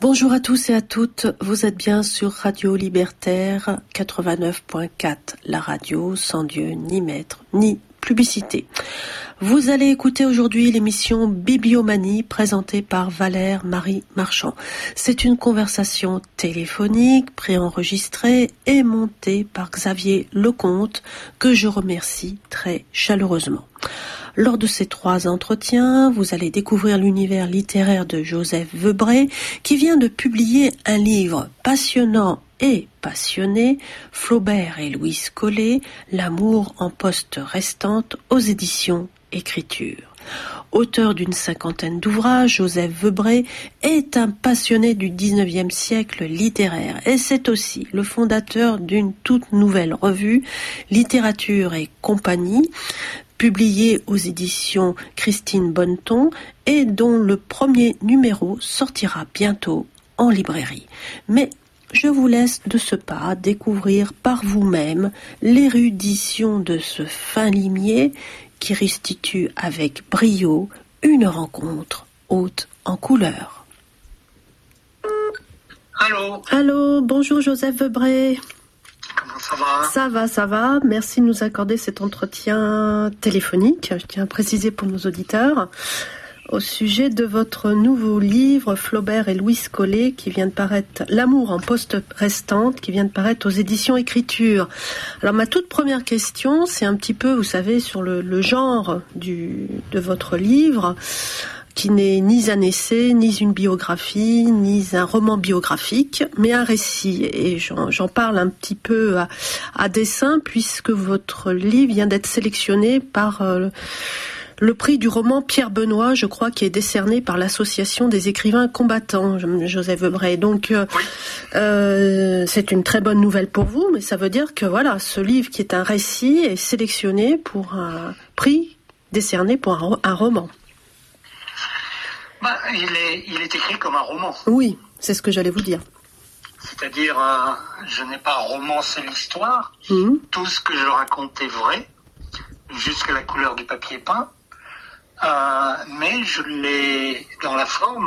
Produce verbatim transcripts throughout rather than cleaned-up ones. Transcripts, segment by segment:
Bonjour à tous et à toutes, vous êtes bien sur Radio Libertaire quatre-vingt-neuf point quatre, la radio sans Dieu ni maître ni publicité. Vous allez écouter aujourd'hui l'émission Bibliomanie présentée par Valère Marie Marchand. C'est une conversation téléphonique préenregistrée et montée par Xavier Lecomte que je remercie très chaleureusement. Lors de ces trois entretiens, vous allez découvrir l'univers littéraire de Joseph Vebray qui vient de publier un livre passionnant et passionné, Flaubert et Louise Collet, L'amour en poste restante aux éditions Écriture. Auteur d'une cinquantaine d'ouvrages, Joseph Vebray est un passionné du dix-neuvième siècle littéraire et c'est aussi le fondateur d'une toute nouvelle revue, Littérature et compagnie, publiée aux éditions Christine Bonneton et dont le premier numéro sortira bientôt en librairie. Mais je vous laisse de ce pas découvrir par vous-même l'érudition de ce fin limier qui restitue avec brio une rencontre haute en couleurs. Allô. Allô, bonjour Joseph Vebray. Comment ça va ? Ça va, ça va. Merci de nous accorder cet entretien téléphonique, je tiens à préciser pour nos auditeurs, au sujet de votre nouveau livre Flaubert et Louise Collet qui vient de paraître, L'amour en poste restante, qui vient de paraître aux éditions Écriture. Alors ma toute première question, c'est un petit peu, vous savez, sur le, le genre du, de votre livre, qui n'est ni un essai, ni une biographie, ni un roman biographique, mais un récit. Et j'en, j'en parle un petit peu à, à dessein, puisque votre livre vient d'être sélectionné par euh, le prix du roman Pierre Benoît, je crois, qui est décerné par l'Association des écrivains combattants, Joseph Vebray. Donc, euh, oui. euh, c'est une très bonne nouvelle pour vous, mais ça veut dire que voilà, ce livre qui est un récit est sélectionné pour un prix décerné pour un, un roman. Bah, il est, il est écrit comme un roman. Oui, c'est ce que j'allais vous dire. C'est-à-dire, euh, je n'ai pas romancé l'histoire. Mmh. Tout ce que je raconte est vrai, jusqu'à la couleur du papier peint. Euh, mais je l'ai, dans la forme,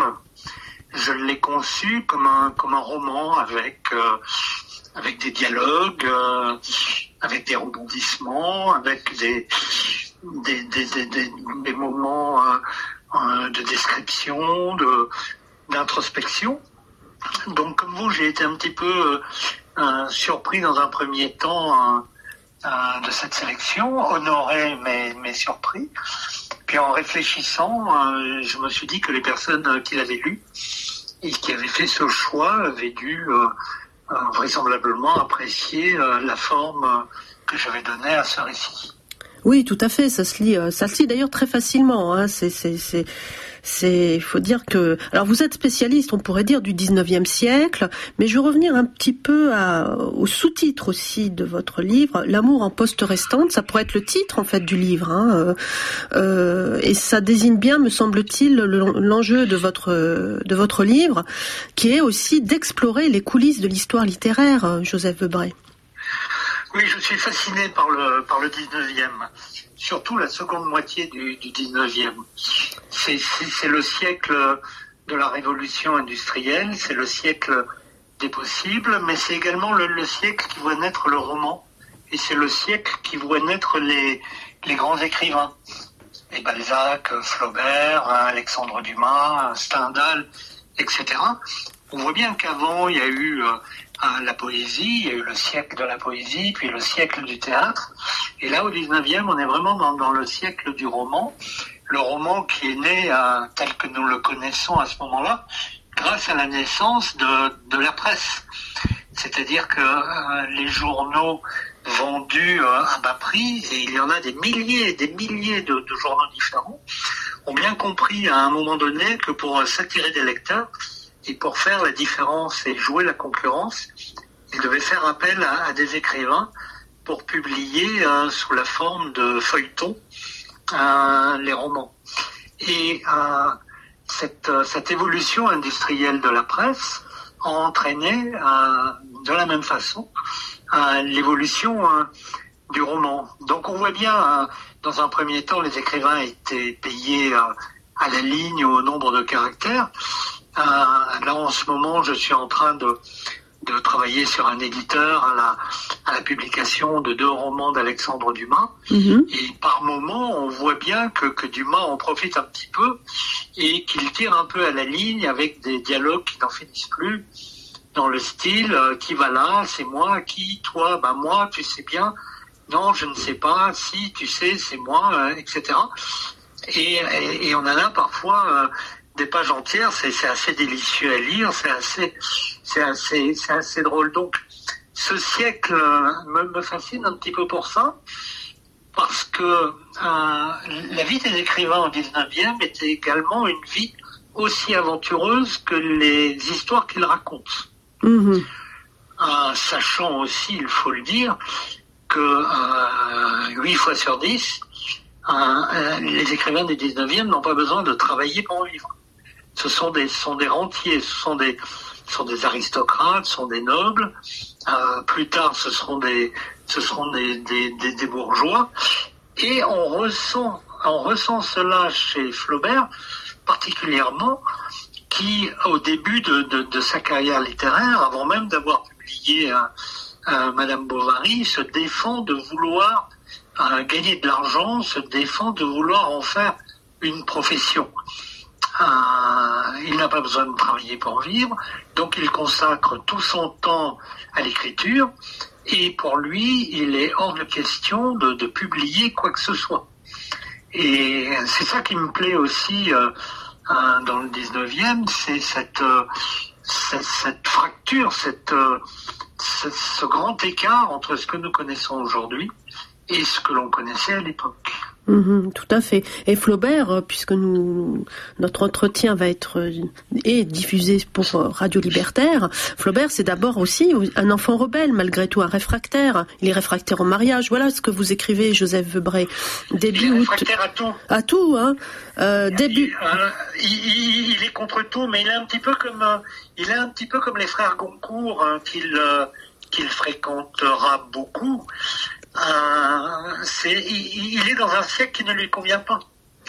je l'ai conçu comme un, comme un roman avec, euh, avec des dialogues, euh, avec des rebondissements, avec des, des, des, des, des, des moments euh, euh, de description, de, d'introspection. Donc, comme vous, j'ai été un petit peu euh, surpris dans un premier temps euh, euh, de cette sélection, honoré mais, mais surpris. Puis en réfléchissant, euh, je me suis dit que les personnes qui l'avaient lu et qui avaient fait ce choix avaient dû euh, euh, vraisemblablement apprécier euh, la forme euh, que j'avais donnée à ce récit. Oui, tout à fait. Ça se lit, ça se lit d'ailleurs très facilement. Hein. C'est, c'est, c'est, c'est. Il faut dire que. Alors, vous êtes spécialiste, on pourrait dire, du dix-neuvième siècle, mais je veux revenir un petit peu à, au sous-titre aussi de votre livre, L'amour en poste restante. Ça pourrait être le titre en fait du livre, hein. euh, et ça désigne bien, me semble-t-il, l'enjeu de votre de votre livre, qui est aussi d'explorer les coulisses de l'histoire littéraire, Joseph Vebray. Oui, je suis fasciné par le par le dix-neuvième, surtout la seconde moitié du, du dix-neuvième. C'est, c'est, c'est le siècle de la révolution industrielle, c'est le siècle des possibles, mais c'est également le, le siècle qui voit naître le roman, et c'est le siècle qui voit naître les les grands écrivains, et Balzac, Flaubert, Alexandre Dumas, Stendhal, et cetera. On voit bien qu'avant il y a eu euh, la poésie, il y a eu le siècle de la poésie, puis le siècle du théâtre. Et là, au dix-neuvième, on est vraiment dans, dans le siècle du roman. Le roman qui est né euh, tel que nous le connaissons à ce moment-là, grâce à la naissance de, de la presse. C'est-à-dire que euh, les journaux vendus euh, à bas prix, et il y en a des milliers et des milliers de, de journaux différents, ont bien compris à un moment donné que pour euh, s'attirer des lecteurs, et pour faire la différence et jouer la concurrence, il devait faire appel à, à des écrivains pour publier euh, sous la forme de feuilletons euh, les romans. Et euh, cette, cette évolution industrielle de la presse a entraîné euh, de la même façon euh, l'évolution euh, du roman. Donc on voit bien, euh, dans un premier temps, les écrivains étaient payés euh, à la ligne au nombre de caractères. Euh, là, en ce moment, je suis en train de, de travailler sur un éditeur à la, à la publication de deux romans d'Alexandre Dumas. Mmh. Et par moments, on voit bien que, que Dumas en profite un petit peu et qu'il tire un peu à la ligne avec des dialogues qui n'en finissent plus, dans le style euh, « qui va là, c'est moi, qui, toi, ben moi, tu sais bien, non, je ne sais pas, si, tu sais, c'est moi, euh, et cetera » Et, et, et on en a parfois euh, des pages entières, c'est, c'est assez délicieux à lire, c'est assez, c'est assez, c'est assez drôle. Donc, ce siècle euh, me, me fascine un petit peu pour ça, parce que euh, la vie des écrivains au dix-neuvième était également une vie aussi aventureuse que les histoires qu'ils racontent. Mmh. Euh, sachant aussi, il faut le dire, que euh, huit fois sur dix, euh, euh, les écrivains du dix-neuvième n'ont pas besoin de travailler pour vivre. Ce sont des, sont des rentiers, ce sont des, ce sont des aristocrates, ce sont des nobles. Euh, plus tard, ce seront des, ce seront des, des, des, des bourgeois. Et on ressent, on ressent cela chez Flaubert particulièrement, qui, au début de, de, de sa carrière littéraire, avant même d'avoir publié euh, euh, Madame Bovary, se défend de vouloir euh, gagner de l'argent, se défend de vouloir en faire une profession. Euh, il n'a pas besoin de travailler pour vivre, donc il consacre tout son temps à l'écriture, et pour lui, il est hors de question de, de publier quoi que ce soit. Et c'est ça qui me plaît aussi euh, euh, dans le dix-neuvième, c'est cette, euh, cette, cette fracture, cette, euh, ce, ce grand écart entre ce que nous connaissons aujourd'hui et ce que l'on connaissait à l'époque. Mmh, tout à fait. Et Flaubert, puisque nous, notre entretien va être est diffusé pour Radio Libertaire, Flaubert, c'est d'abord aussi un enfant rebelle, malgré tout, un réfractaire. Il est réfractaire au mariage. Voilà ce que vous écrivez, Joseph Vebray. Début il est réfractaire à tout. À tout, hein. Euh, début. Il, il, il est contre tout, mais il est un petit peu comme, il est un petit peu comme les frères Goncourt, hein, qu'il, qu'il fréquentera beaucoup. Euh, c'est, il, il est dans un siècle qui ne lui convient pas.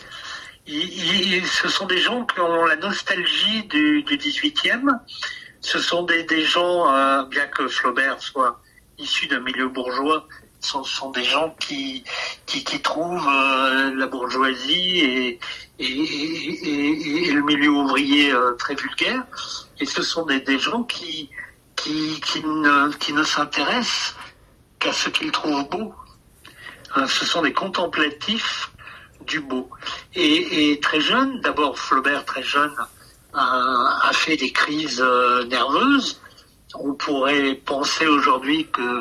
Il, il, ce sont des gens qui ont la nostalgie du, du dix-huitième. Ce sont des, des gens, euh, bien que Flaubert soit issu d'un milieu bourgeois, ce sont, sont des gens qui, qui, qui trouvent euh, la bourgeoisie et, et, et, et, et le milieu ouvrier euh, très vulgaire. Et ce sont des, des gens qui, qui, qui, ne, qui ne s'intéressent qu'à ce qu'ils trouvent beau. Euh, ce sont des contemplatifs du beau. Et, et très jeune, d'abord Flaubert très jeune euh, a fait des crises euh, nerveuses. On pourrait penser aujourd'hui que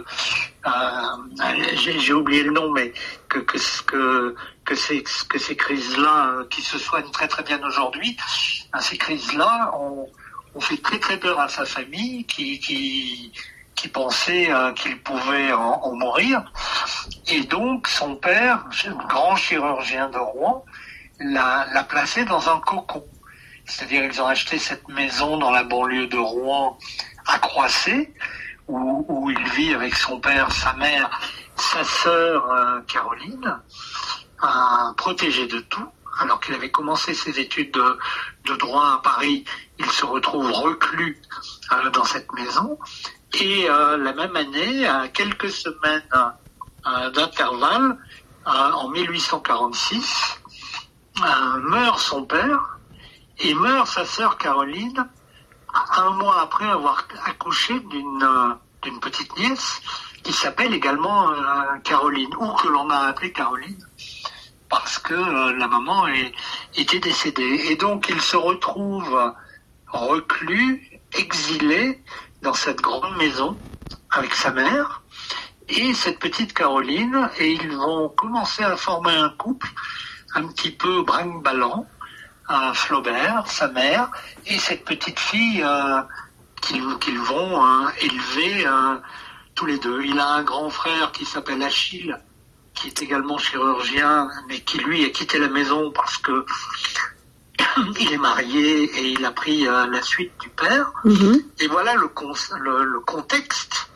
euh, j'ai, j'ai oublié le nom, mais que que que que ces que ces crises-là euh, qui se soignent très très bien aujourd'hui, hein, ces crises-là ont, ont fait très très peur à sa famille, qui qui qui pensait euh, qu'il pouvait en, en mourir. Et donc, son père, grand chirurgien de Rouen, l'a, l'a placé dans un cocon. C'est-à-dire, ils ont acheté cette maison dans la banlieue de Rouen, à Croissé, où, où il vit avec son père, sa mère, sa sœur euh, Caroline, euh, protégé de tout. Alors qu'il avait commencé ses études de, de droit à Paris, il se retrouve reclus euh, dans cette maison. Et euh, la même année, à quelques semaines euh, d'intervalle, euh, en mille huit cent quarante-six, euh, meurt son père et meurt sa sœur Caroline, un mois après avoir accouché d'une, euh, d'une petite nièce qui s'appelle également euh, Caroline, ou que l'on a appelée Caroline, parce que euh, la maman est, était décédée. Et donc il se retrouve reclus, exilé, dans cette grande maison avec sa mère et cette petite Caroline, et ils vont commencer à former un couple un petit peu brinque-ballant, euh, Flaubert, sa mère, et cette petite fille euh, qu'ils, qu'ils vont euh, élever euh, tous les deux. Il a un grand frère qui s'appelle Achille, qui est également chirurgien, mais qui lui a quitté la maison parce que il est marié et il a pris euh, la suite du père. Mmh. Et voilà le, con- le, le contexte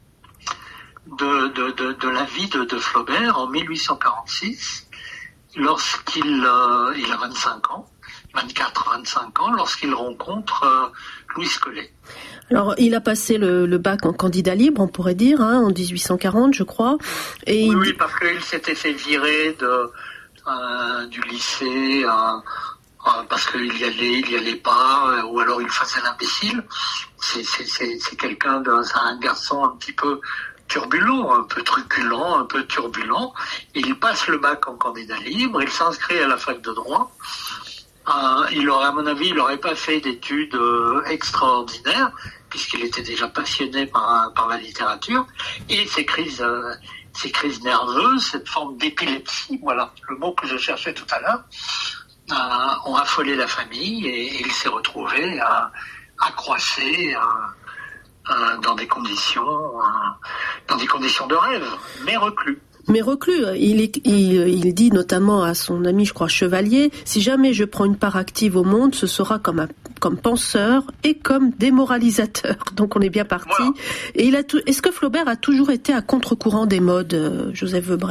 de, de, de, de la vie de, de Flaubert en mille huit cent quarante-six, lorsqu'il euh, il a vingt-cinq ans, vingt-quatre vingt-cinq ans lorsqu'il rencontre euh, Louis Collet. Alors, il a passé le, le bac en candidat libre, on pourrait dire, hein, en dix-huit cent quarante, je crois. Et oui, il... oui, parce qu'il s'était fait virer de, euh, du lycée, euh, euh, parce qu'il y allait, il y allait pas, euh, ou alors il faisait l'imbécile. C'est, c'est, c'est, c'est quelqu'un d'un, c'est un garçon un petit peu turbulent, un peu truculent, un peu turbulent. Il passe le bac en candidat libre, il s'inscrit à la fac de droit. Euh, il aurait, à mon avis, il n'aurait pas fait d'études euh, extraordinaires, puisqu'il était déjà passionné par, par la littérature, et ces crises, euh, ces crises nerveuses, cette forme d'épilepsie, voilà, le mot que je cherchais tout à l'heure, euh, ont affolé la famille, et, et il s'est retrouvé à, à croisser euh, euh, dans des conditions, euh, dans des conditions de rêve, mais reclus. Mais reclus, il, est, il, il dit notamment à son ami, je crois, Chevalier, si jamais je prends une part active au monde, ce sera comme, un, comme penseur et comme démoralisateur. Donc on est bien parti. Voilà. Et il a tout, est-ce que Flaubert a toujours été à contre-courant des modes, euh, Joseph Webrey ?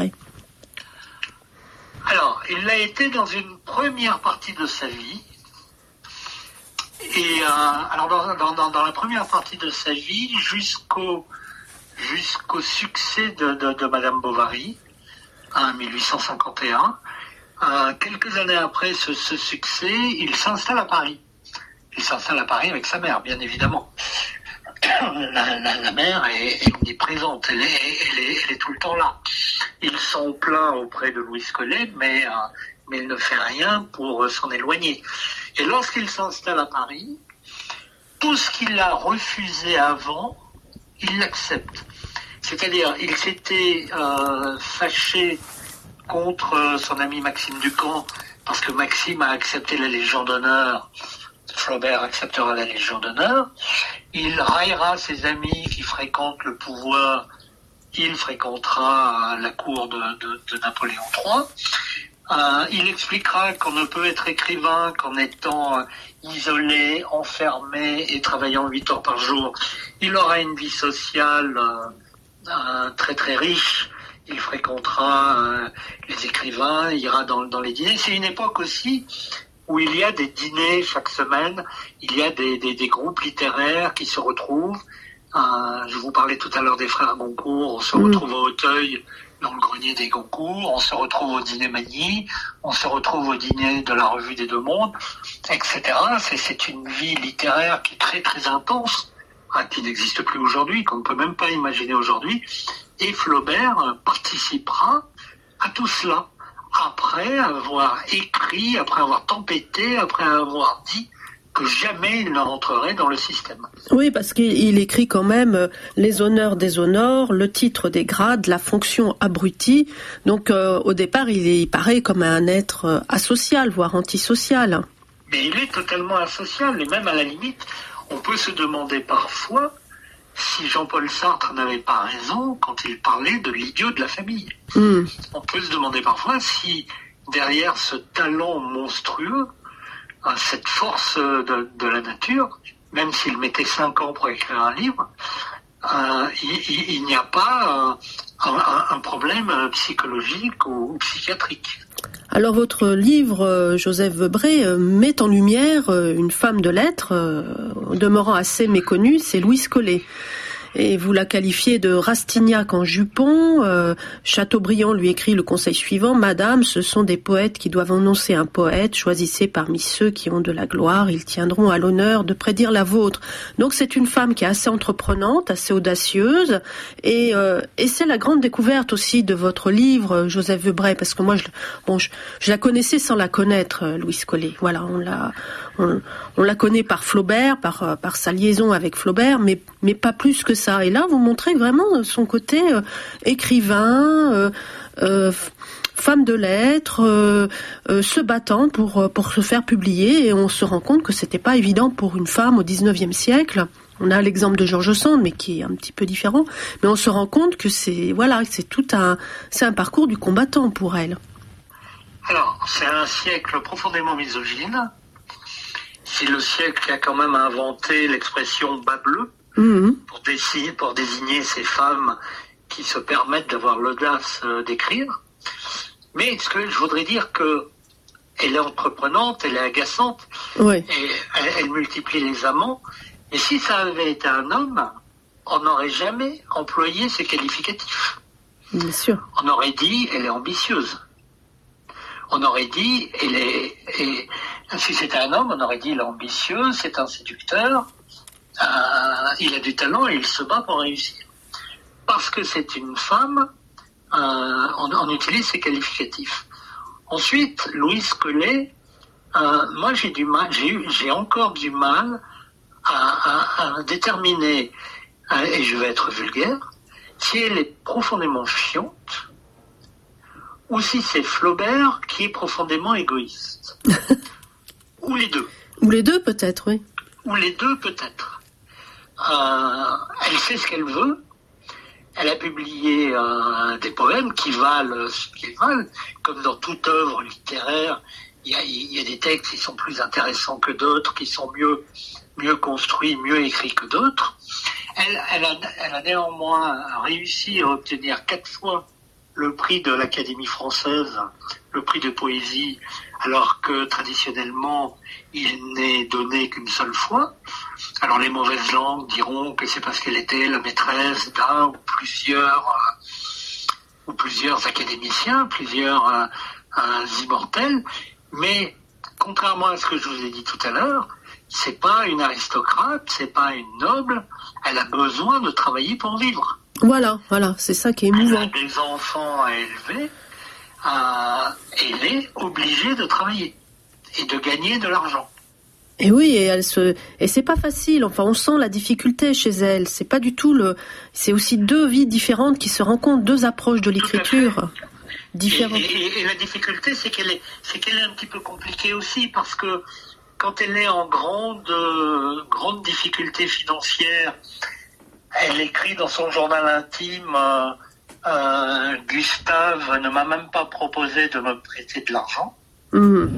Alors, il l'a été dans une première partie de sa vie. Et euh, alors dans, dans, dans la première partie de sa vie, jusqu'au jusqu'au succès de, de, de Madame Bovary, en mille huit cent cinquante et un. Euh, quelques années après ce, ce succès, il s'installe à Paris. Il s'installe à Paris avec sa mère, bien évidemment. La, la, la mère est, est omniprésente, elle est, elle, est, elle est tout le temps là. Il s'en plaint auprès de Louis Collet, mais, euh, mais il ne fait rien pour s'en éloigner. Et lorsqu'il s'installe à Paris, tout ce qu'il a refusé avant, il l'accepte. C'est-à-dire, il s'était euh, fâché contre son ami Maxime Ducamp, parce que Maxime a accepté la Légion d'honneur, Flaubert acceptera la Légion d'honneur. Il raillera ses amis qui fréquentent le pouvoir, il fréquentera la cour de, de, de Napoléon trois. Euh, il expliquera qu'on ne peut être écrivain qu'en étant euh, isolé, enfermé et travaillant huit heures par jour. Il aura une vie sociale euh, euh, très très riche. Il fréquentera euh, les écrivains, il ira dans, dans les dîners. C'est une époque aussi où il y a des dîners chaque semaine, il y a des, des, des groupes littéraires qui se retrouvent. Euh, je vous parlais tout à l'heure des frères Goncourt, on se mmh. retrouve au Auteuil, dans le grenier des Goncourt, on se retrouve au dîner Magny, on se retrouve au dîner de la Revue des Deux Mondes, et cetera. C'est, c'est une vie littéraire qui est très très intense, hein, qui n'existe plus aujourd'hui, qu'on ne peut même pas imaginer aujourd'hui. Et Flaubert participera à tout cela, après avoir écrit, après avoir tempêté, après avoir dit que jamais il ne rentrerait dans le système. Oui, parce qu'il écrit quand même les honneurs des honneurs, le titre des grades, la fonction abrutie. Donc euh, au départ, il, est, il paraît comme un être asocial, voire antisocial. Mais il est totalement asocial, et même à la limite, on peut se demander parfois si Jean-Paul Sartre n'avait pas raison quand il parlait de l'idiot de la famille. Mmh. On peut se demander parfois si derrière ce talent monstrueux, cette force de, de la nature, même s'il mettait cinq ans pour écrire un livre, euh, il, il, il n'y a pas euh, un, un problème psychologique ou, ou psychiatrique. Alors votre livre, Joseph Webrey, met en lumière une femme de lettres, demeurant assez méconnue, c'est Louise Collet. Et vous la qualifiez de Rastignac en jupon. Euh, Chateaubriand lui écrit le conseil suivant: Madame, ce sont des poètes qui doivent annoncer un poète. Choisissez parmi ceux qui ont de la gloire. Ils tiendront à l'honneur de prédire la vôtre. Donc c'est une femme qui est assez entreprenante, assez audacieuse. Et, euh, et c'est la grande découverte aussi de votre livre, Joseph Webrey, parce que moi, je, bon, je, je la connaissais sans la connaître, Louise Collet. Voilà, on la, on, on la connaît par Flaubert, par, par sa liaison avec Flaubert, mais, mais pas plus que ça. Et là, vous montrez vraiment son côté euh, écrivain, euh, euh, femme de lettres, euh, euh, se battant pour pour se faire publier. Et on se rend compte que c'était pas évident pour une femme au dix-neuvième siècle. On a l'exemple de George Sand, mais qui est un petit peu différent. Mais on se rend compte que c'est voilà, c'est tout un c'est un parcours du combattant pour elle. Alors, c'est un siècle profondément misogyne. C'est le siècle qui a quand même inventé l'expression bas bleu. Mmh. Pour, désigner, pour désigner ces femmes qui se permettent d'avoir l'audace euh, d'écrire. Mais ce que je voudrais dire que elle est entreprenante, elle est agaçante, oui. et elle, elle multiplie les amants. Et si ça avait été un homme, on n'aurait jamais employé ces qualificatifs. Bien sûr. On aurait dit, elle est ambitieuse. On aurait dit, elle est, et, si c'était un homme, on aurait dit, il est ambitieux, c'est un séducteur, euh, il a du talent et il se bat pour réussir. Parce que c'est une femme, euh, on, on utilise ces qualificatifs. Ensuite, Louise Collet, euh, moi j'ai du mal, j'ai eu, j'ai encore du mal à, à, à déterminer, euh, et je vais être vulgaire, si elle est profondément chiante, ou si c'est Flaubert qui est profondément égoïste. Ou les deux. Ou les deux peut-être, oui. Ou les deux peut-être. Euh, elle sait ce qu'elle veut. Elle a publié euh, des poèmes qui valent ce qu'ils valent. Comme dans toute œuvre littéraire, il y a, il y a des textes qui sont plus intéressants que d'autres, qui sont mieux, mieux construits, mieux écrits que d'autres. Elle, elle, a, elle a néanmoins réussi à obtenir quatre fois le prix de l'Académie française, le prix de poésie, alors que traditionnellement, il n'est donné qu'une seule fois. Alors les mauvaises langues diront que c'est parce qu'elle était la maîtresse d'un ou plusieurs, euh, ou plusieurs académiciens, plusieurs euh, euh, immortels, mais contrairement à ce que je vous ai dit tout à l'heure, c'est pas une aristocrate, c'est pas une noble, elle a besoin de travailler pour vivre. Voilà, voilà, c'est ça qui est émouvant. Elle a des enfants à élever, euh, elle est obligée de travailler et de gagner de l'argent. Et oui, et elle se, et c'est pas facile. Enfin, on sent la difficulté chez elle. C'est pas du tout le, c'est aussi deux vies différentes qui se rencontrent, deux approches de l'écriture différentes. Et, et, et la difficulté, c'est qu'elle est, c'est qu'elle est un petit peu compliquée aussi parce que quand elle est en grande, euh, grande difficulté financière, elle écrit dans son journal intime, euh, euh, Gustave ne m'a même pas proposé de me prêter de l'argent. Mmh.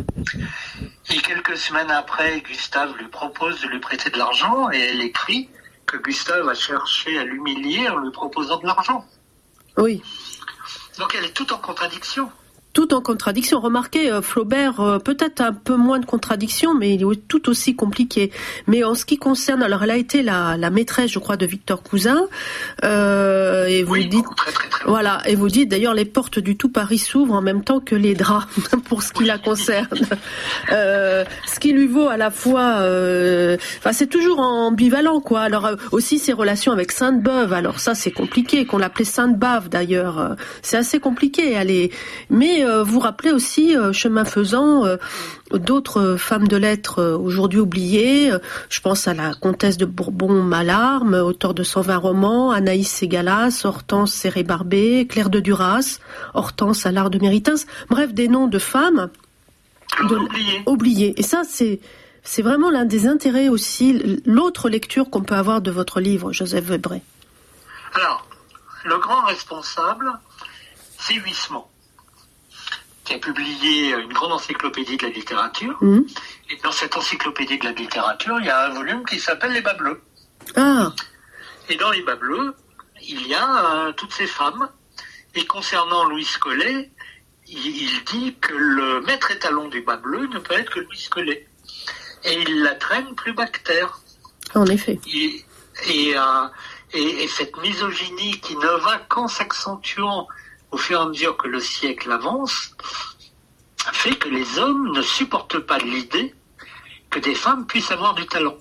Et quelques semaines après, Gustave lui propose de lui prêter de l'argent et elle écrit que Gustave a cherché à l'humilier en lui proposant de l'argent. Oui. Donc elle est toute en contradiction. Tout en contradiction. Remarquez, euh, Flaubert, euh, peut-être un peu moins de contradiction, mais il est tout aussi compliqué. Mais en ce qui concerne, alors elle a été la, la maîtresse, je crois, de Victor Cousin, euh, et vous oui, dites, très, très, très voilà, et vous dites d'ailleurs les portes du tout Paris s'ouvrent en même temps que les draps pour ce qui oui. la concerne. euh, ce qui lui vaut à la fois, euh, enfin c'est toujours ambivalent, quoi. Alors euh, aussi ses relations avec Sainte-Beuve. Alors ça c'est compliqué, qu'on l'appelait Sainte-Bave d'ailleurs. Euh, c'est assez compliqué. Elle est, mais euh, vous rappelez aussi, euh, chemin faisant, euh, d'autres femmes de lettres euh, aujourd'hui oubliées. Euh, je pense à la comtesse de Bourbon-Malarme, auteure de cent vingt romans, Anaïs Ségalas, Hortense Serré-Barbé, Claire de Duras, Hortense Allard de Méritens. Bref, des noms de femmes de, oubliées. oubliées. Et ça, c'est, c'est vraiment l'un des intérêts aussi, l'autre lecture qu'on peut avoir de votre livre, Joseph Webré. Alors, le grand responsable, c'est Huysmans, qui a publié une grande encyclopédie de la littérature. Mmh. Et dans cette encyclopédie de la littérature, il y a un volume qui s'appelle Les Bas Bleus. Ah. Et dans Les Bas Bleus, il y a euh, toutes ces femmes. Et concernant Louise Collet, il, il dit que le maître étalon du Bas Bleu ne peut être que Louise Collet. Et il la traîne plus bas que terre. En effet. Et, et, euh, et, et cette misogynie qui ne va qu'en s'accentuant au fur et à mesure que le siècle avance, fait que les hommes ne supportent pas l'idée que des femmes puissent avoir du talent.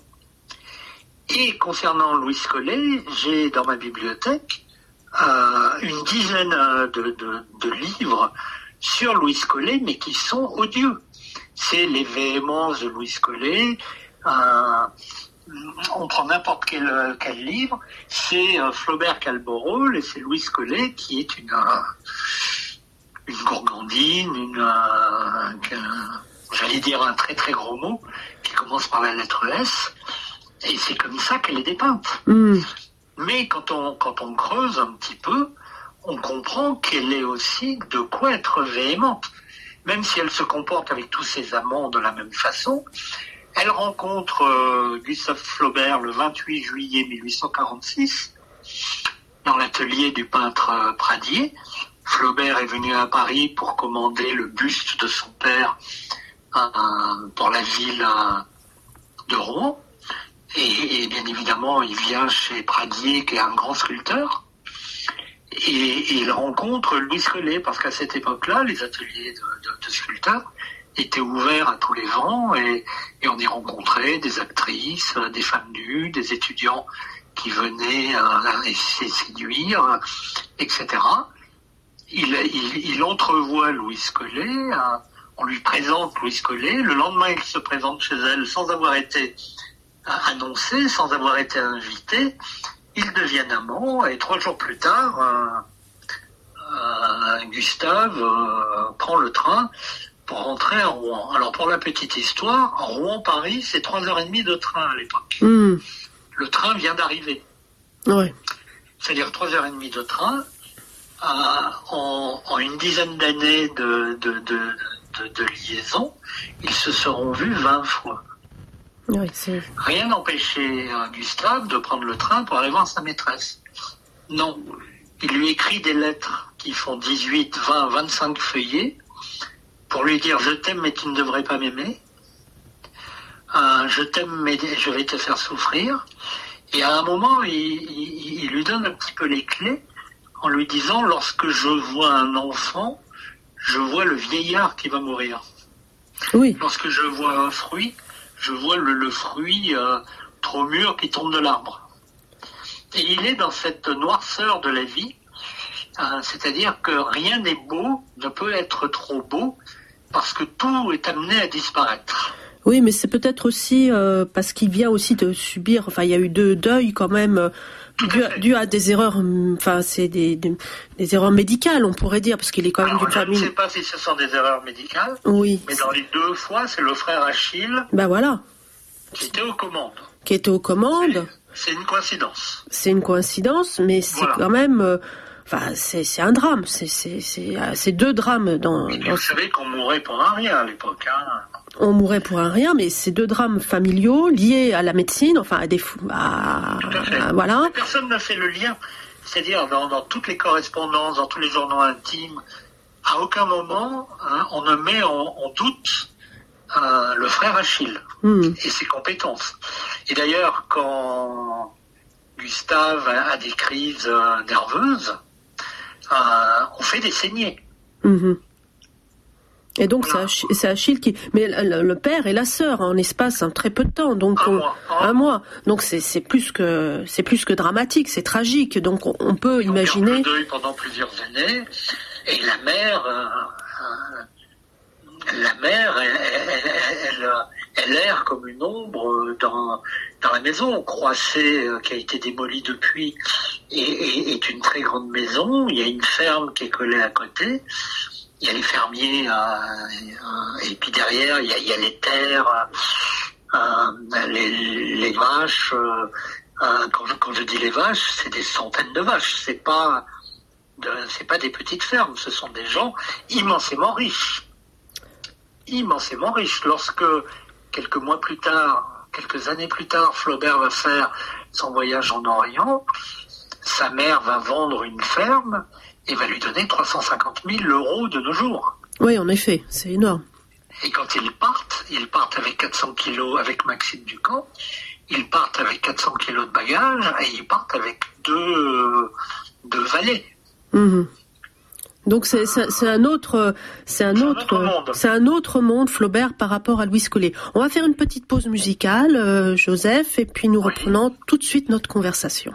Et concernant Louise Collet, j'ai dans ma bibliothèque euh, une dizaine de, de, de livres sur Louise Collet, mais qui sont odieux. C'est les véhémences de Louise Collet. Euh, on prend n'importe quel, quel livre, c'est euh, Flaubert qui a le beau rôle et c'est Louise Collet qui est une, euh, une gourgandine, une, euh, euh, j'allais dire un très très gros mot, qui commence par la lettre S, et c'est comme ça qu'elle est dépeinte. Mm. Mais quand on, quand on creuse un petit peu, on comprend qu'elle est aussi de quoi être véhémente. Même si elle se comporte avec tous ses amants de la même façon, elle rencontre euh, Gustave Flaubert le vingt-huit juillet mille huit cent quarante-six dans l'atelier du peintre euh, Pradier. Flaubert est venu à Paris pour commander le buste de son père euh, pour la ville euh, de Rouen. Et, et bien évidemment, il vient chez Pradier, qui est un grand sculpteur. Et, et il rencontre Louise Collet, parce qu'à cette époque-là, les ateliers de, de, de sculpteurs étaient ouverts à tous les vents, et, et on y rencontrait des actrices, des femmes nues, des étudiants qui venaient euh, essayer de séduire, et cetera. Il, il, il entrevoit Louise Collet, euh, on lui présente Louise Collet, le lendemain il se présente chez elle sans avoir été euh, annoncé, sans avoir été invité, ils deviennent amants, et trois jours plus tard, euh, euh, Gustave euh, prend le train pour rentrer à Rouen. Alors pour la petite histoire, Rouen-Paris, c'est trois heures trente de train à l'époque. Mmh. Le train vient d'arriver. Ouais. C'est-à-dire trois heures trente de train. Euh, en, en une dizaine d'années de, de, de, de, de liaison, ils se seront vus vingt fois. Oui, c'est... Rien n'empêchait euh, Gustave de prendre le train pour aller voir sa maîtresse. Non. Il lui écrit des lettres qui font dix-huit, vingt, vingt-cinq feuillets pour lui dire « Je t'aime, mais tu ne devrais pas m'aimer. Euh, je t'aime, mais je vais te faire souffrir. » Et à un moment, il, il, il lui donne un petit peu les clés en lui disant « Lorsque je vois un enfant, je vois le vieillard qui va mourir. Oui. Lorsque je vois un fruit, je vois le, le fruit euh, trop mûr qui tombe de l'arbre. » Et il est dans cette noirceur de la vie, euh, c'est-à-dire que rien n'est beau, ne peut être trop beau, parce que tout est amené à disparaître. Oui, mais c'est peut-être aussi euh, parce qu'il vient aussi de subir, enfin il y a eu deux deuils quand même, euh, dû, à, dû à des erreurs, enfin c'est des, des, des erreurs médicales on pourrait dire, parce qu'il est quand même d'une famille... Je ne sais pas si ce sont des erreurs médicales, oui, mais dans les deux fois, c'est le frère Achille ben voilà. qui était aux commandes. Qui était aux commandes. C'est, c'est une coïncidence. C'est une coïncidence, mais c'est voilà. Quand même... Euh, Enfin, c'est, c'est un drame, c'est, c'est, c'est, c'est deux drames dans... Et dans... vous savez qu'on mourait pour un rien à l'époque. Hein. On mourait pour un rien, mais c'est deux drames familiaux liés à la médecine, enfin à des... À, Tout à fait. À, voilà. Mais personne n'a fait le lien. C'est-à-dire, dans, dans toutes les correspondances, dans tous les journaux intimes, à aucun moment, hein, on ne met en, en doute euh, le frère Achille mmh. et ses compétences. Et d'ailleurs, quand Gustave a des crises euh, nerveuses, Euh, on fait des saignées. Mmh. Et donc voilà. c'est, Ach- c'est Achille qui... Mais le, le père et la sœur en espace un très peu de temps, donc un, on... mois, hein. un mois. Donc c'est, c'est plus que c'est plus que dramatique, c'est tragique. Donc on, on peut et imaginer. On garde le deuil pendant plusieurs années, et la mère, euh, euh, la mère, elle, elle, elle, elle erre comme une ombre dans dans la maison. Croisset, euh, qui a été démolie depuis, est, est, est une très grande maison. Il y a une ferme qui est collée à côté. Il y a les fermiers, euh, euh, et puis derrière, il y a, il y a les terres, euh, les, les vaches. Euh, euh, quand, je, quand je dis les vaches, c'est des centaines de vaches. C'est pas, de, c'est pas des petites fermes. Ce sont des gens immensément riches, immensément riches. Lorsque quelques mois plus tard, quelques années plus tard, Flaubert va faire son voyage en Orient, sa mère va vendre une ferme et va lui donner trois cent cinquante mille euros de nos jours. Oui, en effet, c'est énorme. Et quand ils partent, ils partent avec quatre cents kilos, avec Maxime Ducamp, ils partent avec quatre cents kilos de bagages et ils partent avec deux, deux valets. Mmh. Donc c'est, c'est, c'est un autre, c'est un, c'est autre, un autre monde. C'est un autre monde, Flaubert, par rapport à Louise Collet. On va faire une petite pause musicale, euh, Joseph, et puis nous oui. reprenons tout de suite notre conversation.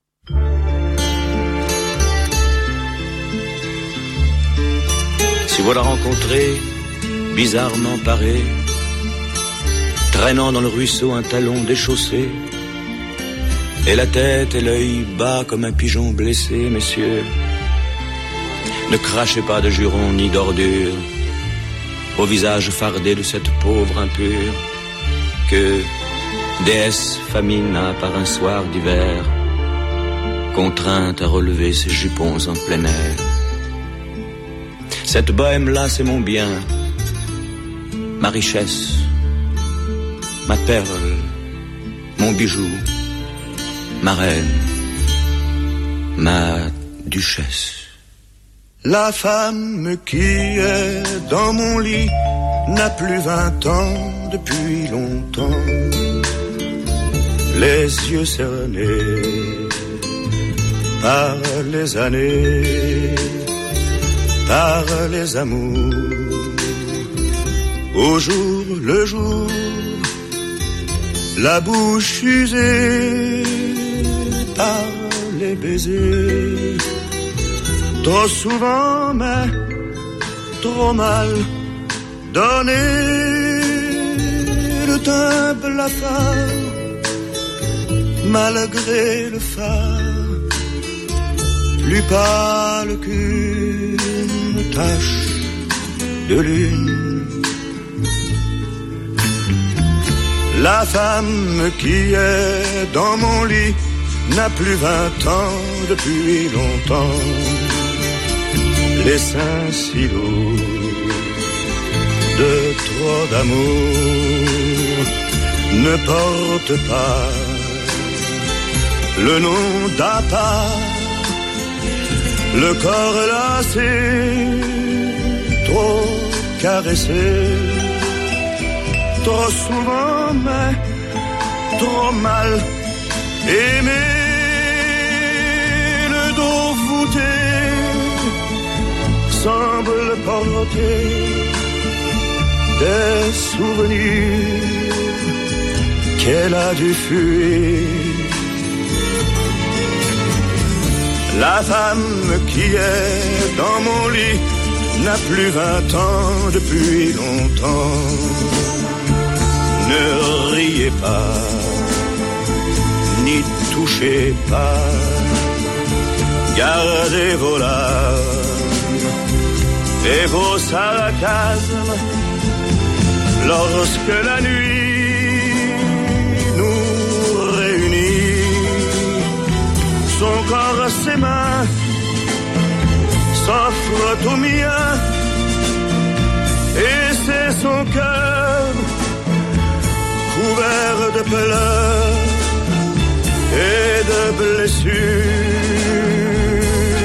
Si voilà rencontré, bizarrement paré, traînant dans le ruisseau un talon déchaussé, et la tête et l'œil bas comme un pigeon blessé, messieurs, ne crachez pas de jurons ni d'ordures au visage fardé de cette pauvre impure que déesse famine a par un soir d'hiver contrainte à relever ses jupons en plein air. Cette bohème-là, c'est mon bien, ma richesse, ma perle, mon bijou, ma reine, ma duchesse. La femme qui est dans mon lit n'a plus vingt ans depuis longtemps, les yeux cernés par les années, par les amours, au jour le jour, la bouche usée par les baisers, trop souvent mais trop mal donné, le teint blafard malgré le phare, plus pâle qu'une tache de lune. La femme qui est dans mon lit n'a plus vingt ans depuis longtemps, les seins si lourds de trop d'amour ne portent pas le nom d'appât, le corps lassé, trop caressé, trop souvent mais trop mal aimé, le dos voûté semble porter des souvenirs qu'elle a dû fuir. La femme qui est dans mon lit n'a plus vingt ans depuis longtemps. Ne riez pas, n'y touchez pas, gardez vos larmes et vos sarcasmes lorsque la nuit nous réunit. Son corps, ses mains s'offrent au mien et c'est son cœur couvert de pleurs et de blessures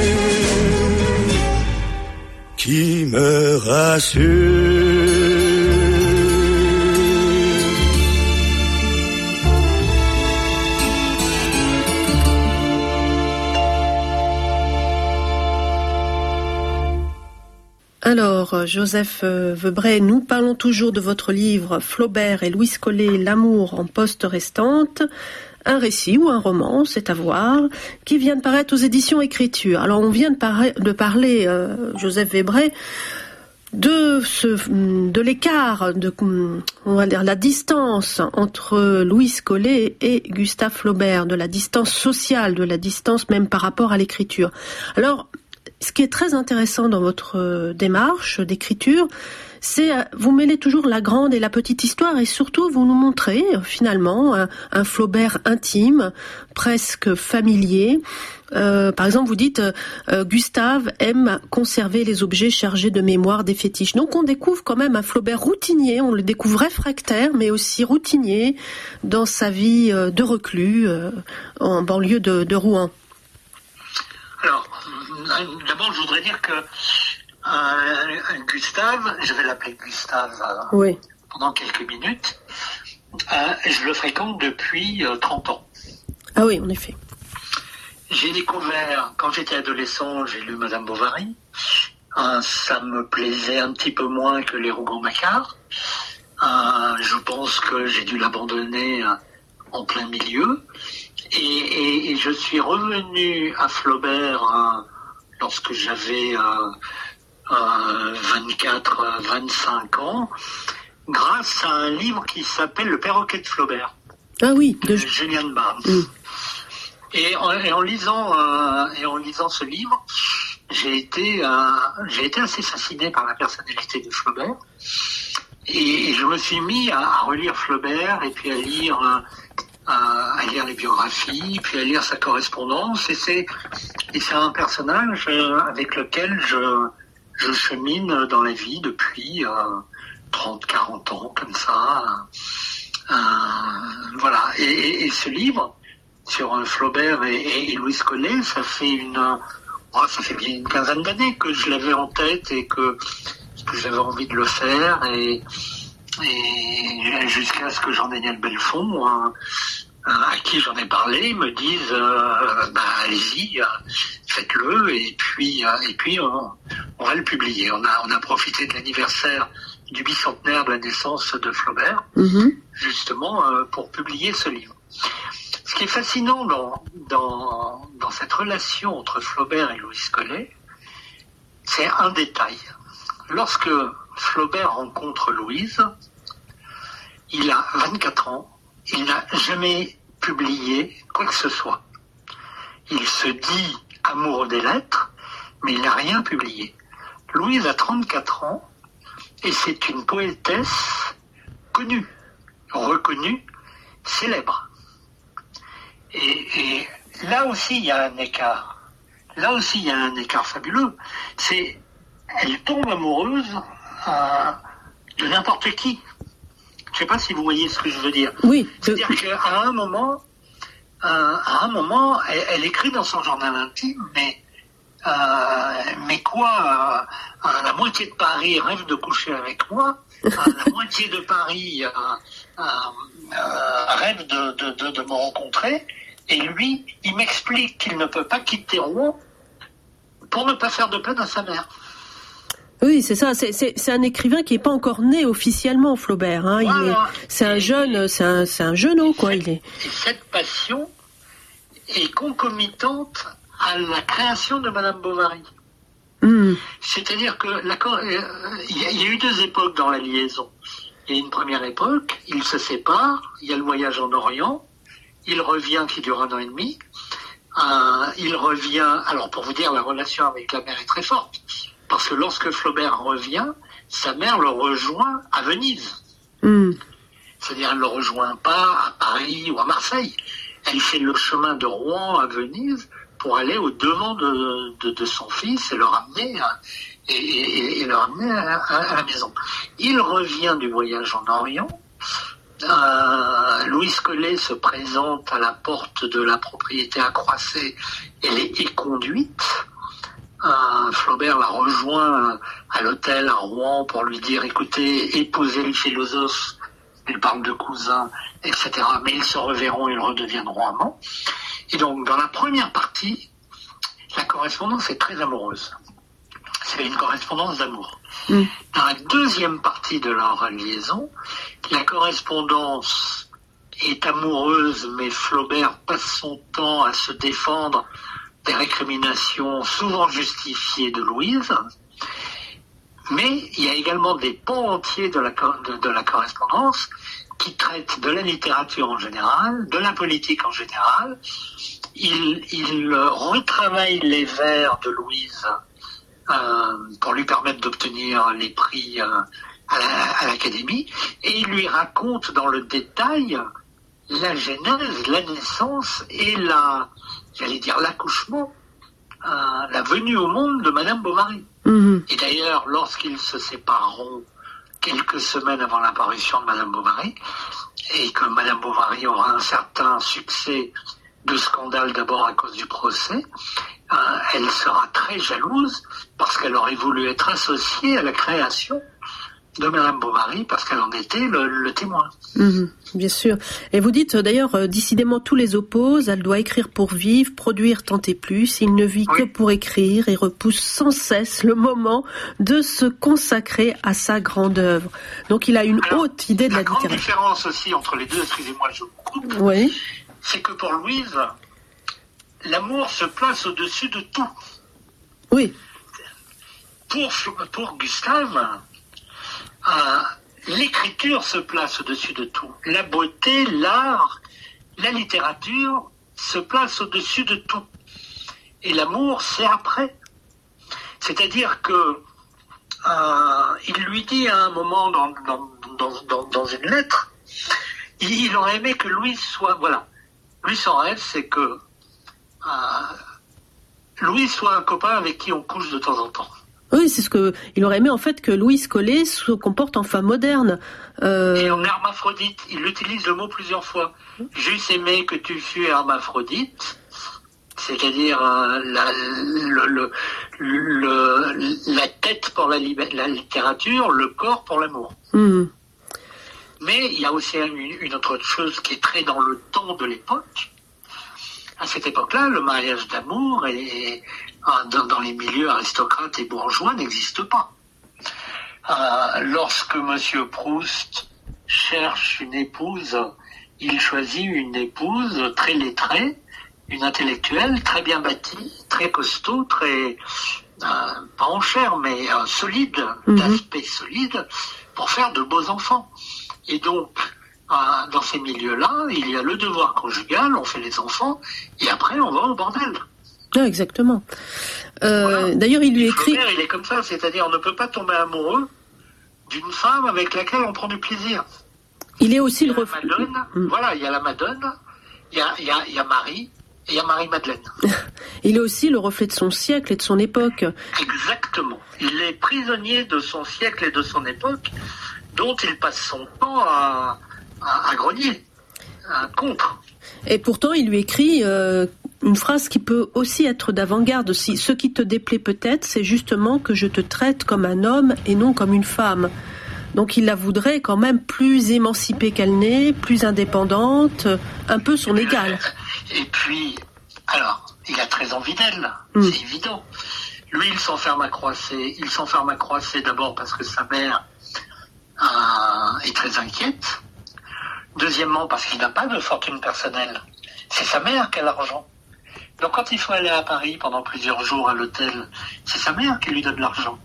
qui me rassurent. Alors, Joseph Webrey, nous parlons toujours de votre livre Flaubert et Louise Collet, L'amour en poste restante, un récit ou un roman, c'est à voir, qui vient de paraître aux éditions Écriture. Alors, on vient de, par- de parler, euh, Joseph Webrey, de ce, de l'écart, de, on va dire, la distance entre Louise Collet et Gustave Flaubert, de la distance sociale, de la distance même par rapport à l'écriture. Alors, ce qui est très intéressant dans votre démarche d'écriture, c'est vous mêlez toujours la grande et la petite histoire et surtout vous nous montrez finalement un, un Flaubert intime, presque familier. Euh, par exemple, vous dites euh, Gustave aime conserver les objets chargés de mémoire des fétiches. Donc on découvre quand même un Flaubert routinier, on le découvre réfractaire, mais aussi routinier dans sa vie euh, de reclus euh, en banlieue de, de Rouen. Alors, d'abord, je voudrais dire que euh, Gustave, je vais l'appeler Gustave euh, oui. pendant quelques minutes, euh, je le fréquente depuis euh, trente ans. Ah oui, en effet. J'ai découvert, quand j'étais adolescent, j'ai lu Madame Bovary. Euh, ça me plaisait un petit peu moins que les Rougon-Macquart. Euh, je pense que j'ai dû l'abandonner euh, en plein milieu. Et, et, et je suis revenu à Flaubert euh, lorsque j'avais euh, euh, vingt-quatre, vingt-cinq ans, grâce à un livre qui s'appelle Le Perroquet de Flaubert. Ah oui, de, de Julian Barnes. Mm. Et, en, et en lisant euh, et en lisant ce livre, j'ai été euh, j'ai été assez fasciné par la personnalité de Flaubert. Et, et je me suis mis à, à relire Flaubert et puis à lire. Euh, À, à lire les biographies, puis à lire sa correspondance, et c'est, et c'est un personnage euh, avec lequel je, je chemine dans la vie depuis euh, trente, quarante ans, comme ça. Euh, voilà. Et, et, et ce livre sur euh, Flaubert et, et, et Louise Collet, ça fait une, oh, ça fait bien une quinzaine d'années que je l'avais en tête et que que j'avais envie de le faire, et, et jusqu'à ce que Jean-Daniel Belfond, hein, à qui j'en ai parlé, me disent euh, bah, allez-y, euh, faites-le, et puis, euh, et puis on, on va le publier. On a, on a profité de l'anniversaire du bicentenaire de la naissance de Flaubert, mmh. justement, euh, pour publier ce livre. Ce qui est fascinant dans, dans, dans cette relation entre Flaubert et Louise Collet, c'est un détail. Lorsque Flaubert rencontre Louise, il a vingt-quatre ans, il n'a jamais publié quoi que ce soit. Il se dit amoureux des lettres, mais il n'a rien publié. Louise a trente-quatre ans, et c'est une poétesse connue, reconnue, célèbre. Et, et là aussi, il y a un écart. Là aussi, il y a un écart fabuleux. C'est, elle tombe amoureuse euh, de n'importe qui. Je ne sais pas si vous voyez ce que je veux dire. Oui. C'est-à-dire qu'à un moment, euh, à un moment, elle, elle écrit dans son journal intime, mais, euh, mais quoi, euh, la moitié de Paris rêve de coucher avec moi, euh, la moitié de Paris euh, euh, euh, rêve de, de, de, de me rencontrer, et lui, il m'explique qu'il ne peut pas quitter Rouen pour ne pas faire de peine à sa mère. Oui, c'est ça. C'est, c'est, c'est un écrivain qui n'est pas encore né officiellement, Flaubert. Hein. Voilà. Il est, c'est un jeune, c'est un, c'est un jeuneau, quoi. Il est. Et cette passion est concomitante à la création de Madame Bovary. Mmh. C'est-à-dire que l'accord, il y, y a eu deux époques dans la liaison. Il y a une première époque, il se sépare, il y a le voyage en Orient, il revient qui dure un an et demi. Euh, il revient. Alors pour vous dire, la relation avec la mère est très forte. Parce que lorsque Flaubert revient, sa mère le rejoint à Venise. Mm. C'est-à-dire, elle ne le rejoint pas à Paris ou à Marseille. Elle fait le chemin de Rouen à Venise pour aller au-devant de, de, de son fils et le ramener, à, et, et, et le ramener à, à la maison. Il revient du voyage en Orient. Euh, Louise Collet se présente à la porte de la propriété à Croisset. Elle est éconduite. Euh, Flaubert la rejoint à l'hôtel à Rouen pour lui dire, écoutez, épousez le philosophe, il parle de cousins, et cetera. Mais ils se reverront, ils redeviendront amants. Et donc, dans la première partie, la correspondance est très amoureuse. C'est une correspondance d'amour. Mmh. Dans la deuxième partie de leur liaison, la correspondance est amoureuse, mais Flaubert passe son temps à se défendre des récriminations souvent justifiées de Louise, mais il y a également des pans entiers de la, de, de la correspondance qui traitent de la littérature en général, de la politique en général. Il, il retravaille les vers de Louise euh, pour lui permettre d'obtenir les prix euh, à, la, à l'Académie, et il lui raconte dans le détail la genèse, la naissance et la... j'allais dire l'accouchement, euh, la venue au monde de Madame Bovary. Mmh. Et d'ailleurs, lorsqu'ils se sépareront quelques semaines avant l'apparition de Madame Bovary, et que Madame Bovary aura un certain succès de scandale d'abord à cause du procès, euh, elle sera très jalouse parce qu'elle aurait voulu être associée à la création de Madame Bovary parce qu'elle en était le, le témoin. Mmh, bien sûr. Et vous dites d'ailleurs, euh, décidément tous les opposent, elle doit écrire pour vivre, produire tant et plus, il ne vit oui. que pour écrire et repousse sans cesse le moment de se consacrer à sa grande œuvre. Donc il a une Alors, haute idée de la, la littérature. La grande différence aussi entre les deux, excusez-moi je vous coupe, oui. c'est que pour Louise, l'amour se place au-dessus de tout. Oui. Pour, pour Gustave, Euh, l'écriture se place au-dessus de tout. La beauté, l'art, la littérature se place au-dessus de tout. Et l'amour, c'est après. C'est-à-dire que euh, il lui dit à un moment dans, dans, dans, dans, dans une lettre, il, il aurait aimé que Louise soit... Voilà. Lui, son rêve, c'est que euh, Louise soit un copain avec qui on couche de temps en temps. Oui, c'est ce que il aurait aimé en fait que Louise Collet se comporte en femme moderne. Euh... Et en hermaphrodite, il utilise le mot plusieurs fois. J'eusse aimé que tu fus hermaphrodite, c'est-à-dire euh, la, le, le, le, la tête pour la, la littérature, le corps pour l'amour. Mmh. Mais il y a aussi une, une autre chose qui est très dans le temps de l'époque. À cette époque-là, le mariage d'amour est, dans, dans les milieux aristocrates et bourgeois n'existe pas. Euh, lorsque Monsieur Proust cherche une épouse, il choisit une épouse très lettrée, une intellectuelle, très bien bâtie, très costaud, très, euh, pas en chair, mais euh, solide, mmh. d'aspect solide, pour faire de beaux enfants. Et donc, euh, dans ces milieux-là, il y a le devoir conjugal, on fait les enfants, et après on va au bordel. Ah, exactement. Euh, voilà. D'ailleurs, il lui écrit... Flaubert, il est comme ça, c'est-à-dire on ne peut pas tomber amoureux d'une femme avec laquelle on prend du plaisir. Il est aussi il le reflet. Mmh. Voilà, il y a la Madone, il y a, il y a, il y a Marie, et il y a Marie-Madeleine. Il est aussi le reflet de son siècle et de son époque. Exactement. Il est prisonnier de son siècle et de son époque, dont il passe son temps à, à, à grogner, à contre. Et pourtant, il lui écrit euh, une phrase qui peut aussi être d'avant-garde. Si, ce qui te déplaît peut-être, c'est justement que je te traite comme un homme et non comme une femme. Donc il la voudrait quand même plus émancipée qu'elle n'est, plus indépendante, un peu son égale. Et puis, alors, il a très envie d'elle, mmh. c'est évident. Lui, il s'enferme à Croisset. Il s'enferme à Croisset d'abord parce que sa mère euh, est très inquiète. Deuxièmement, parce qu'il n'a pas de fortune personnelle. C'est sa mère qui a l'argent. Donc quand il faut aller à Paris pendant plusieurs jours à l'hôtel, c'est sa mère qui lui donne l'argent.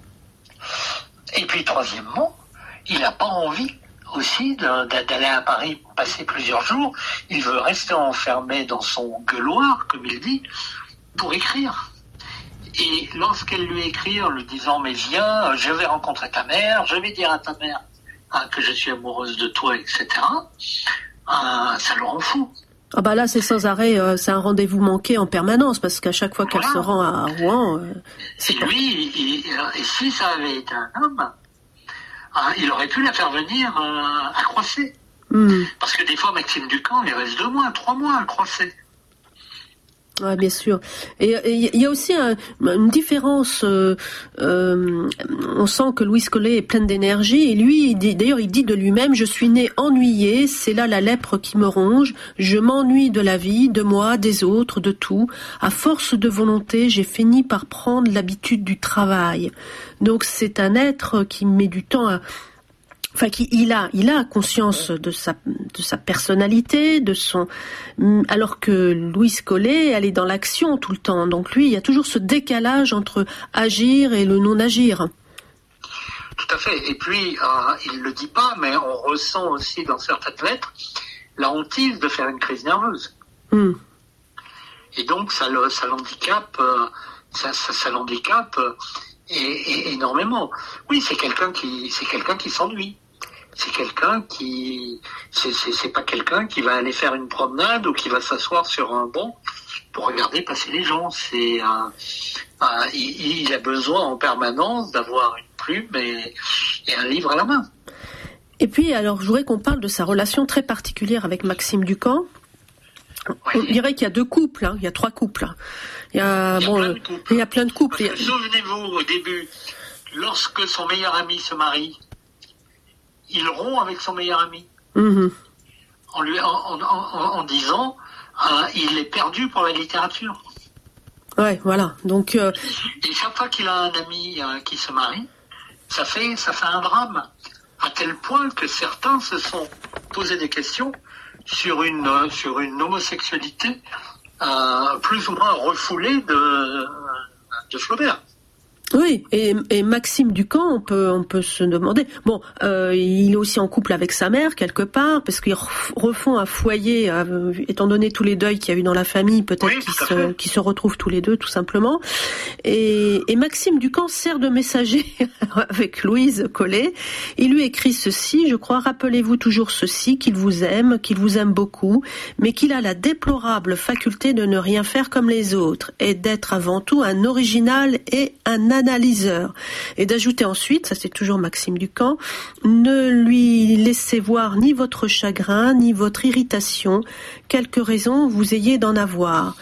Et puis troisièmement, il n'a pas envie aussi de, de, d'aller à Paris pour passer plusieurs jours. Il veut rester enfermé dans son gueuloir, comme il dit, pour écrire. Et lorsqu'elle lui écrit en lui disant « Mais viens, je vais rencontrer ta mère, je vais dire à ta mère hein, que je suis amoureuse de toi, et cetera » euh, ça le rend fou. Ah bah là, c'est sans arrêt, euh, c'est un rendez-vous manqué en permanence, parce qu'à chaque fois qu'elle voilà. se rend à Rouen... Euh, c'est et lui, il, et si ça avait été un homme, euh, il aurait pu la faire venir euh, à Croisset. Mm. Parce que des fois, Maxime Ducamp, il reste deux mois, trois mois à Croisset. Ouais, bien sûr. Et il y a aussi un, une différence. Euh, euh, on sent que Louise Collet est pleine d'énergie. Et lui, il dit, d'ailleurs, il dit de lui-même :« Je suis né ennuyé. C'est là la lèpre qui me ronge. Je m'ennuie de la vie, de moi, des autres, de tout. À force de volonté, j'ai fini par prendre l'habitude du travail. » Donc, c'est un être qui met du temps à. Enfin, qui, il a, il a conscience de sa, de sa personnalité, de son, alors que Louise Collet, elle est dans l'action tout le temps. Donc lui, il y a toujours ce décalage entre agir et le non-agir. Tout à fait. Et puis, euh, il le dit pas, mais on ressent aussi dans certaines lettres la hantise de faire une crise nerveuse. Mm. Et donc, ça, le, ça l'handicape, euh, ça, ça, ça l'handicape. Euh, Et, et énormément. Oui, c'est quelqu'un qui, c'est quelqu'un qui s'ennuie. C'est quelqu'un qui, c'est, c'est, c'est pas quelqu'un qui va aller faire une promenade ou qui va s'asseoir sur un banc pour regarder passer les gens. C'est, un, un, il, il a besoin en permanence d'avoir une plume et, et un livre à la main. Et puis, alors, je voudrais qu'on parle de sa relation très particulière avec Maxime Ducamp. Oui. On dirait qu'il y a deux couples, hein. Il y a trois couples. Il y a, il y a, bon, plein, de couples. Il y a plein de couples. Parce que, souvenez-vous, au début, lorsque son meilleur ami se marie, il rompt avec son meilleur ami. Mm-hmm. En, lui, en, en, en, en disant euh, il est perdu pour la littérature. Ouais, voilà. Donc, euh... Et chaque fois qu'il a un ami euh, qui se marie, ça fait, ça fait un drame. À tel point que certains se sont posé des questions sur une, euh, sur une homosexualité euh, plus ou moins refoulée de, de Flaubert. Oui, et, et Maxime Ducamp, on peut, on peut se demander. Bon, euh, il est aussi en couple avec sa mère quelque part, parce qu'ils refont un foyer, euh, étant donné tous les deuils qu'il y a eu dans la famille, peut-être oui, qu'ils se, qu'ils se retrouvent tous les deux, tout simplement. Et, et Maxime Ducamp sert de messager avec Louise Collet. Il lui écrit ceci, je crois: rappelez-vous toujours ceci, qu'il vous aime, qu'il vous aime beaucoup, mais qu'il a la déplorable faculté de ne rien faire comme les autres, et d'être avant tout un original et un analyseur, et d'ajouter ensuite, ça c'est toujours Maxime Ducamp: ne lui laissez voir ni votre chagrin ni votre irritation, quelque raison vous ayez d'en avoir.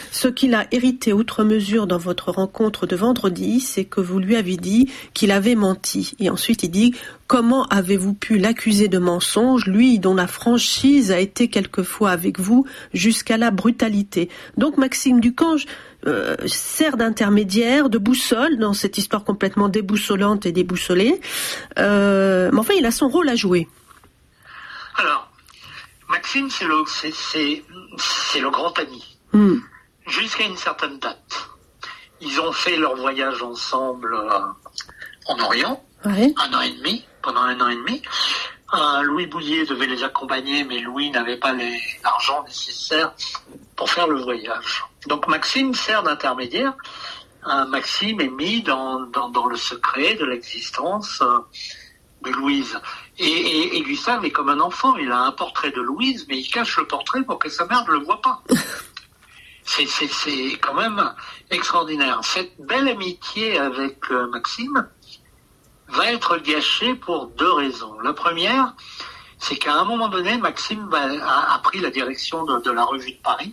Ce qu'il a hérité outre mesure dans votre rencontre de vendredi, c'est que vous lui avez dit qu'il avait menti. Et ensuite, il dit « Comment avez-vous pu l'accuser de mensonge, lui dont la franchise a été quelquefois avec vous jusqu'à la brutalité ?» Donc Maxime Ducamp euh, sert d'intermédiaire, de boussole dans cette histoire complètement déboussolante et déboussolée. Euh, mais enfin, il a son rôle à jouer. Alors, Maxime, c'est le, c'est, c'est, c'est le grand ami. Mm. Jusqu'à une certaine date. Ils ont fait leur voyage ensemble euh, en Orient, ouais. un an et demi, pendant un an et demi. Euh, Louis Bouillet devait les accompagner, mais Louis n'avait pas les, l'argent nécessaire pour faire le voyage. Donc Maxime sert d'intermédiaire. Euh, Maxime est mis dans, dans, dans le secret de l'existence euh, de Louise. Et, et, et Gustave est comme un enfant. Il a un portrait de Louise, mais il cache le portrait pour que sa mère ne le voie pas. C'est, c'est, c'est quand même extraordinaire. Cette belle amitié avec euh, Maxime va être gâchée pour deux raisons. La première, c'est qu'à un moment donné, Maxime va, a, a pris la direction de, de la Revue de Paris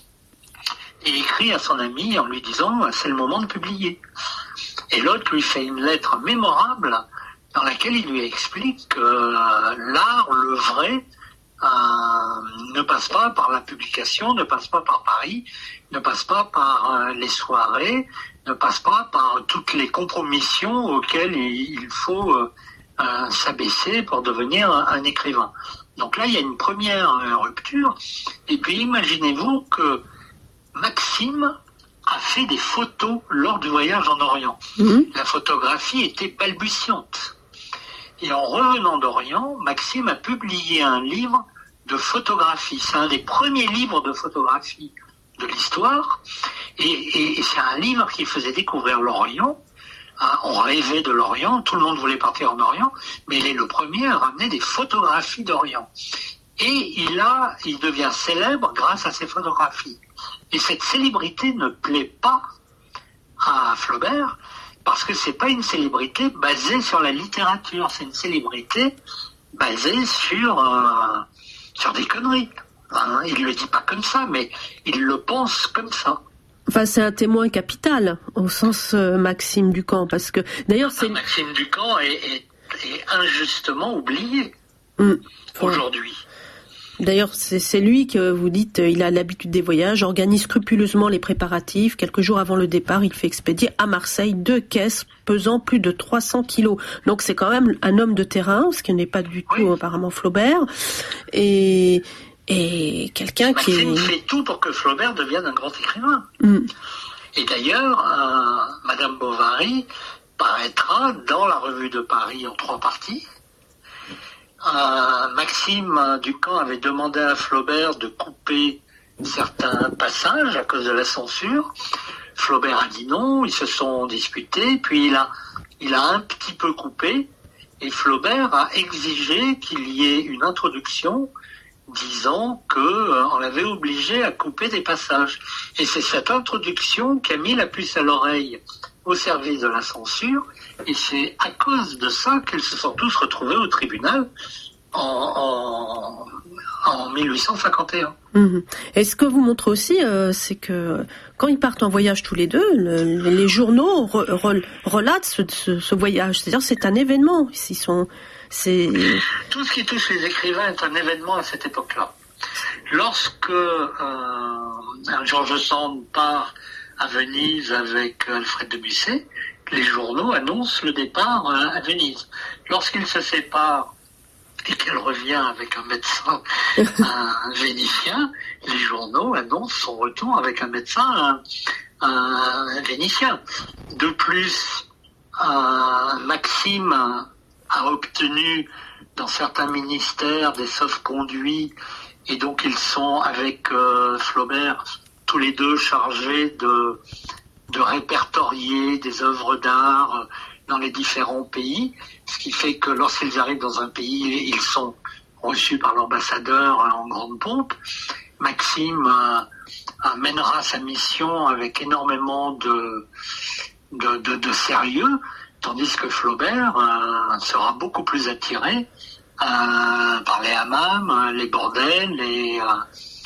et écrit à son ami en lui disant « c'est le moment de publier ». Et l'autre lui fait une lettre mémorable dans laquelle il lui explique que euh, l'art, le vrai, euh, ne passe pas par la publication, ne passe pas par Paris, ne passe pas par euh, les soirées, ne passe pas par toutes les compromissions auxquelles il, il faut euh, euh, s'abaisser pour devenir un, un écrivain. Donc là, il y a une première euh, rupture. Et puis imaginez-vous que Maxime a fait des photos lors du voyage en Orient. Mmh. La photographie était balbutiante. Et en revenant d'Orient, Maxime a publié un livre de photographie. C'est un des premiers livres de photographie de l'histoire. Et, et, et c'est un livre qui faisait découvrir l'Orient. Hein, on rêvait de l'Orient, tout le monde voulait partir en Orient, mais il est le premier à ramener des photographies d'Orient. Et il a, il devient célèbre grâce à ces photographies. Et cette célébrité ne plaît pas à Flaubert, parce que c'est pas une célébrité basée sur la littérature, c'est une célébrité basée sur, euh, sur des conneries. Hein, il le dit pas comme ça, mais il le pense comme ça. Enfin, c'est un témoin capital, au sens euh, Maxime Ducamp, parce que, d'ailleurs, c'est... Maxime Ducamp est, est, est injustement oublié mmh. aujourd'hui. D'ailleurs, c'est, c'est lui que vous dites, il a l'habitude des voyages, organise scrupuleusement les préparatifs. Quelques jours avant le départ, il fait expédier à Marseille deux caisses pesant plus de trois cents kilos. Donc c'est quand même un homme de terrain, ce qui n'est pas du tout oui. apparemment Flaubert. Et, et quelqu'un Maxime qui est... Maxime fait tout pour que Flaubert devienne un grand écrivain. Mm. Et d'ailleurs, euh, Madame Bovary paraîtra dans la Revue de Paris en trois parties. Euh, Maxime Ducamp avait demandé à Flaubert de couper certains passages à cause de la censure. Flaubert a dit non, ils se sont disputés, puis il a, il a un petit peu coupé, et Flaubert a exigé qu'il y ait une introduction disant qu'on euh, l'avait obligé à couper des passages. Et c'est cette introduction qui a mis la puce à l'oreille au service de la censure, et c'est à cause de ça qu'ils se sont tous retrouvés au tribunal en, en, en mille huit cent cinquante et un. Mmh. Et ce que vous montrez aussi, euh, c'est que quand ils partent en voyage tous les deux, le, les journaux re, re, relatent ce, ce, ce voyage. C'est-à-dire c'est un événement. Ils sont, c'est... Tout ce qui touche les écrivains est un événement à cette époque-là. Lorsque euh, George Sand part à Venise avec Alfred de Musset, les journaux annoncent le départ à Venise. Lorsqu'il se sépare et qu'elle revient avec un médecin un vénitien, les journaux annoncent son retour avec un médecin un, un vénitien. De plus, un Maxime a obtenu dans certains ministères des sauf-conduits, et donc ils sont avec euh, Flaubert tous les deux chargés de, de répertorier des œuvres d'art dans les différents pays, ce qui fait que lorsqu'ils arrivent dans un pays, ils sont reçus par l'ambassadeur en grande pompe. Maxime euh, mènera sa mission avec énormément de, de, de, de sérieux, tandis que Flaubert euh, sera beaucoup plus attiré euh, par les hammams, les bordels, les... Euh,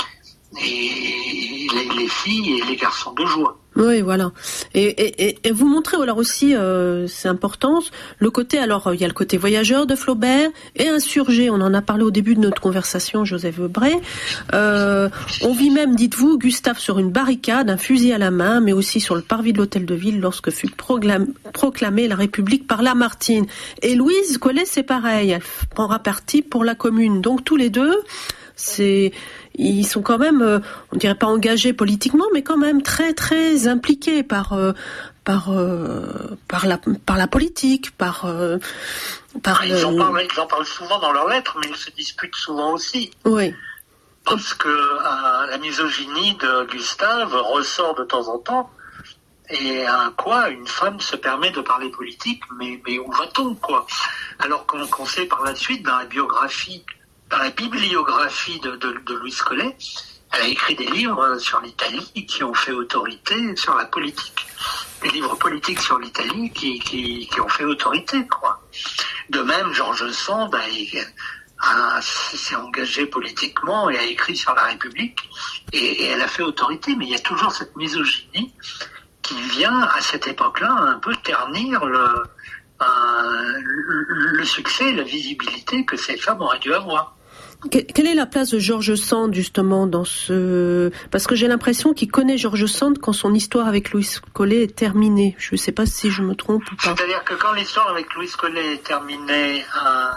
et les, les filles et les garçons de joie. Oui, voilà. Et, et, et vous montrez alors aussi, euh, c'est important, le côté, alors il y a le côté voyageur de Flaubert et insurgé. On en a parlé au début de notre conversation, Joseph Webré. Euh, on vit même, dites-vous, Gustave sur une barricade, un fusil à la main, mais aussi sur le parvis de l'hôtel de ville lorsque fut proclamé, proclamée la République par Lamartine. Et Louise Collet, c'est pareil, elle prendra parti pour la Commune. Donc tous les deux, c'est... ils sont quand même, euh, on dirait pas engagés politiquement, mais quand même très très impliqués par euh, par euh, par la par la politique, par euh, par. Ils, le... en parlent, ils en parlent souvent dans leurs lettres, mais ils se disputent souvent aussi. Oui. Parce que euh, la misogynie de Gustave ressort de temps en temps. Et à quoi une femme se permet de parler politique, mais mais où va-t-on, quoi? Alors qu'on, qu'on sait par la suite dans la biographie. Dans la bibliographie de, de, de Louise Collet, elle a écrit des livres sur l'Italie qui ont fait autorité sur la politique. Des livres politiques sur l'Italie qui, qui, qui ont fait autorité, quoi. De même, George Sand a, a, s'est engagé politiquement et a écrit sur la République et, et elle a fait autorité, mais il y a toujours cette misogynie qui vient à cette époque-là un peu ternir le, euh, le, le succès et la visibilité que ces femmes auraient dû avoir. Quelle est la place de George Sand justement dans ce... Parce que j'ai l'impression qu'il connaît George Sand quand son histoire avec Louise Collet est terminée. Je ne sais pas si je me trompe ou pas. C'est-à-dire que quand l'histoire avec Louise Collet est terminée, un,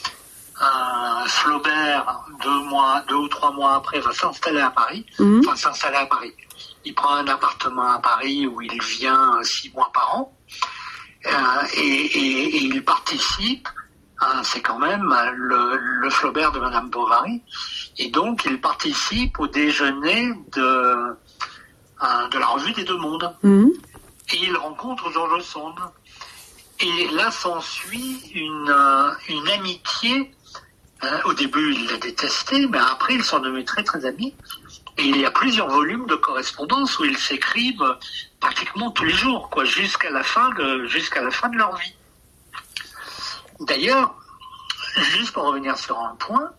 un Flaubert, deux mois, deux ou trois mois après, va s'installer à Paris. Mmh. Enfin, s'installer à Paris. Il prend un appartement à Paris où il vient six mois par an. Euh, et, et, et il participe. Hein, c'est quand même le, le Flaubert de Madame Bovary, et donc il participe au déjeuner de, hein, de la Revue des Deux Mondes. Mmh. Et il rencontre George Sand. Et là s'ensuit une, une amitié. Hein, au début, il l'a détesté, mais après, ils sont devenus très très amis. Et il y a plusieurs volumes de correspondance où ils s'écrivent pratiquement tous les jours, quoi, jusqu'à la fin de, jusqu'à la fin de leur vie. D'ailleurs, juste pour revenir sur un point,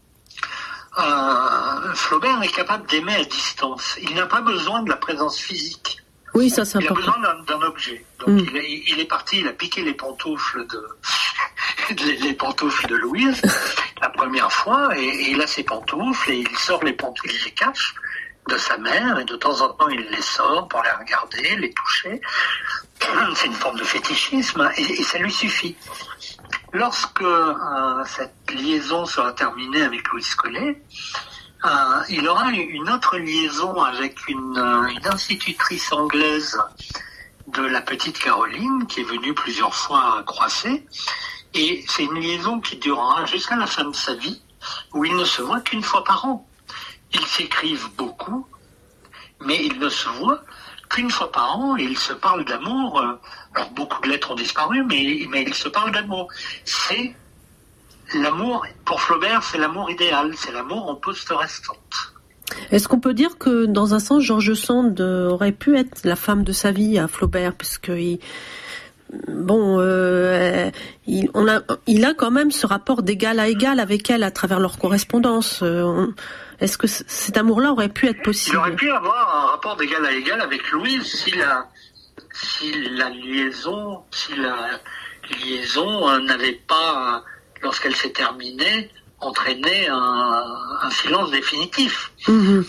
euh, Flaubert est capable d'aimer à distance. Il n'a pas besoin de la présence physique. Oui, ça c'est important. Il a besoin d'un, d'un objet. Donc mm. il, est, il est parti, il a piqué les pantoufles de les, les pantoufles de Louise la première fois, et, et il a ses pantoufles et il sort les pantoufles, il les cache de sa mère, et de temps en temps il les sort pour les regarder, les toucher. C'est une forme de fétichisme, et, et ça lui suffit. Lorsque euh, cette liaison sera terminée avec Louise Collet, euh, il aura une autre liaison avec une, euh, une institutrice anglaise de la petite Caroline, qui est venue plusieurs fois à Croisset, et c'est une liaison qui durera jusqu'à la fin de sa vie, où ils ne se voient qu'une fois par an. Ils s'écrivent beaucoup, mais ils ne se voient qu'une fois par an, et ils se parlent d'amour. Alors beaucoup de lettres ont disparu, mais, mais ils se parlent d'amour. C'est l'amour, pour Flaubert, c'est l'amour idéal, c'est l'amour en poste restante. Est-ce qu'on peut dire que, dans un sens, George Sand aurait pu être la femme de sa vie à Flaubert, puisque il, bon, euh, il, on a, il a quand même ce rapport d'égal à égal avec elle à travers leur correspondance. Euh, on, est-ce que c- cet amour-là aurait pu être possible? Il aurait pu avoir un rapport d'égal à égal avec Louise si la, si la liaison, si la liaison euh, n'avait pas, lorsqu'elle s'est terminée, entraîné un, un silence définitif. Mmh.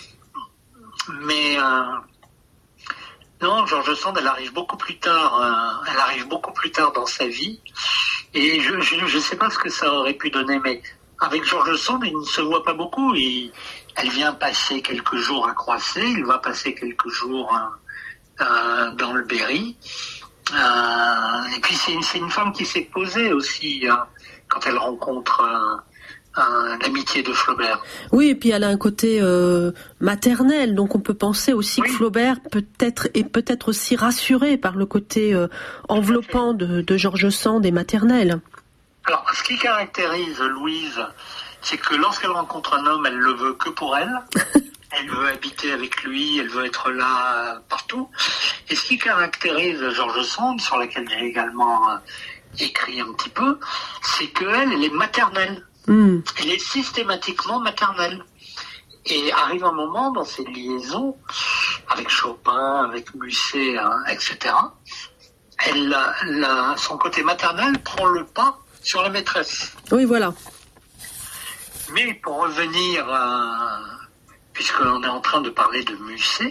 Mais euh, non, George Sand, elle arrive beaucoup plus tard. Euh, elle arrive beaucoup plus tard dans sa vie, et je je je sais pas ce que ça aurait pu donner, mais avec George Sand, il ne se voit pas beaucoup. Il, elle vient passer quelques jours à Croisset, il va passer quelques jours euh, euh, dans le Berry. Euh, et puis c'est une, c'est une femme qui s'est posée aussi euh, quand elle rencontre euh, euh, l'amitié de Flaubert. Oui, et puis elle a un côté euh, maternel, donc on peut penser aussi oui. que Flaubert peut-être est peut-être aussi rassuré par le côté euh, enveloppant de, de George Sand et maternel. Alors, ce qui caractérise Louise, c'est que lorsqu'elle rencontre un homme, elle le veut que pour elle. Elle veut habiter avec lui, elle veut être là partout. Et ce qui caractérise George Sand, sur laquelle j'ai également euh, écrit un petit peu, c'est qu'elle, elle est maternelle. Mm. Elle est systématiquement maternelle. Et arrive un moment dans ces liaisons, avec Chopin, avec Musset, hein, et cetera, elle, la, son côté maternel prend le pas sur la maîtresse. Oui, voilà. Mais pour revenir, à, puisqu'on est en train de parler de Musset,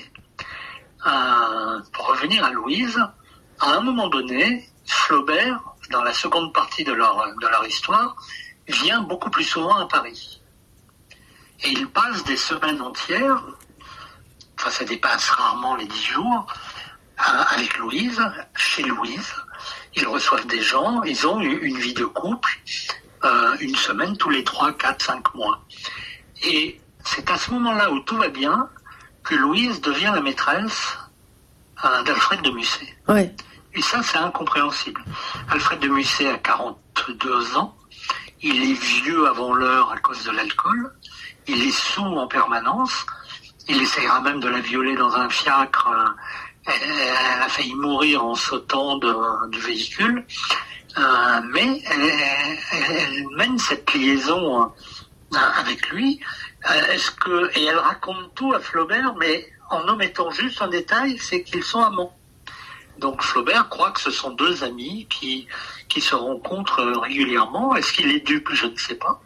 à, pour revenir à Louise, à un moment donné, Flaubert, dans la seconde partie de leur, de leur histoire, vient beaucoup plus souvent à Paris. Et il passe des semaines entières, enfin ça dépasse rarement les dix jours, avec Louise, chez Louise. Ils reçoivent des gens, ils ont une vie de couple, euh, une semaine tous les trois, quatre, cinq mois. Et c'est à ce moment-là où tout va bien que Louise devient la maîtresse euh, d'Alfred de Musset. Ouais. Et ça, c'est incompréhensible. Alfred de Musset a quarante-deux ans, il est vieux avant l'heure à cause de l'alcool, il est sous en permanence, il essaiera même de la violer dans un fiacre, elle a failli mourir en sautant de, du véhicule, euh, mais elle, elle mène cette liaison euh, avec lui, euh, est-ce que, et elle raconte tout à Flaubert, mais en omettant juste un détail, c'est qu'ils sont amants. Donc Flaubert croit que ce sont deux amis qui, qui se rencontrent régulièrement. Est-ce qu'il est dupe? Je ne sais pas.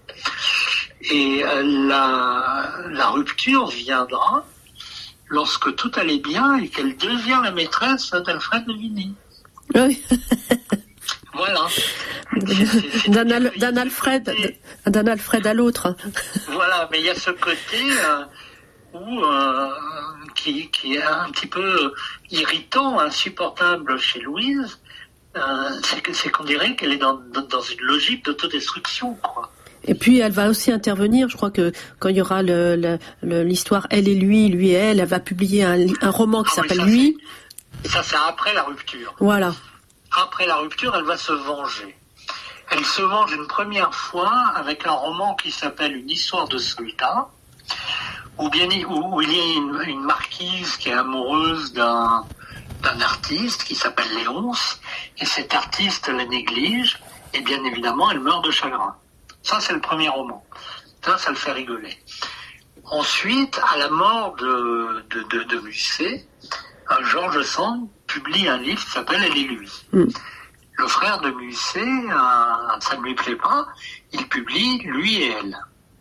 Et la, la rupture viendra lorsque tout allait bien et qu'elle devient la maîtresse d'Alfred de Vigny. Oui. Voilà. D'un, al, d'un, Alfred, d'un Alfred à l'autre. Voilà, mais il y a ce côté euh, où... Euh, Qui, qui est un petit peu irritant, insupportable chez Louise, euh, c'est, que, c'est qu'on dirait qu'elle est dans, dans, dans une logique d'autodestruction, quoi. Et puis elle va aussi intervenir, je crois que quand il y aura le, le, le, l'histoire Elle et lui, lui et elle, elle va publier un, un roman qui ah, s'appelle oui, ça, Lui. C'est, ça c'est après la rupture. Voilà. Après la rupture, elle va se venger. Elle se venge une première fois avec un roman qui s'appelle Une histoire de soldat, où, bien, où il y a une, une marquise qui est amoureuse d'un, d'un artiste qui s'appelle Léonce, et cet artiste la néglige, et bien évidemment, elle meurt de chagrin. Ça, c'est le premier roman. Ça, ça le fait rigoler. Ensuite, à la mort de, de, de, de Musset, George Sand publie un livre qui s'appelle Elle et lui. Mm. Le frère de Musset, euh, ça ne lui plaît pas, il publie Lui et elle.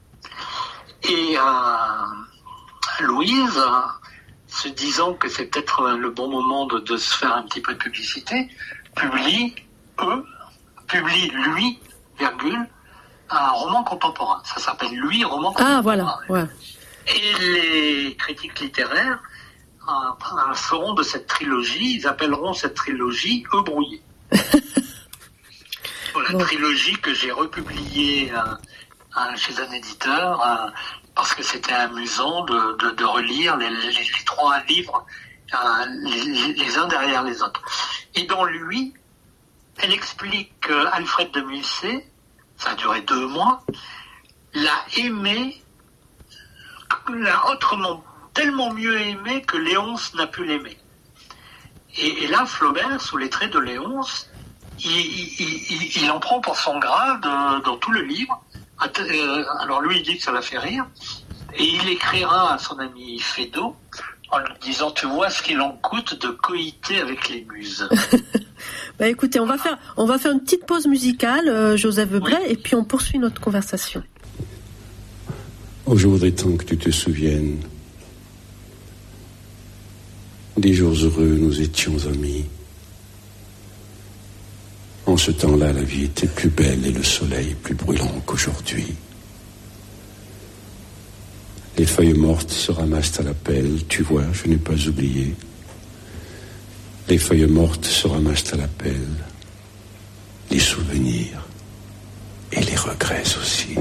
Et euh, Louise, euh, se disant que c'est peut-être le bon moment de, de se faire un petit peu de publicité, publie, eux, publie lui, virgule, un roman contemporain. Ça s'appelle Lui, roman contemporain. Ah, voilà, ouais. Et les critiques littéraires euh, feront de cette trilogie, ils appelleront cette trilogie Eux brouillés. Voilà, bon. Trilogie que j'ai republiée euh, euh, chez un éditeur, euh, parce que c'était amusant de, de, de relire les, les, les trois livres euh, les, les uns derrière les autres. Et dans Lui, elle explique qu'Alfred de Musset, ça a duré deux mois, l'a aimé, l'a autrement tellement mieux aimé que Léonce n'a pu l'aimer. Et, et là, Flaubert, sous les traits de Léonce, il, il, il, il en prend pour son grade euh, dans tout le livre. Alors lui, il dit que ça l'a fait rire, et il écrira à son ami Feydeau en lui disant: tu vois ce qu'il en coûte de coïter avec les muses. Bah écoutez, on va faire, on va faire une petite pause musicale, euh, Joseph Vebray, oui. Et puis on poursuit notre conversation. Oh, je voudrais tant que tu te souviennes des jours heureux, nous étions amis. En ce temps-là, la vie était plus belle et le soleil plus brûlant qu'aujourd'hui. Les feuilles mortes se ramassent à la pelle, tu vois, je n'ai pas oublié. Les feuilles mortes se ramassent à la pelle, les souvenirs et les regrets aussi.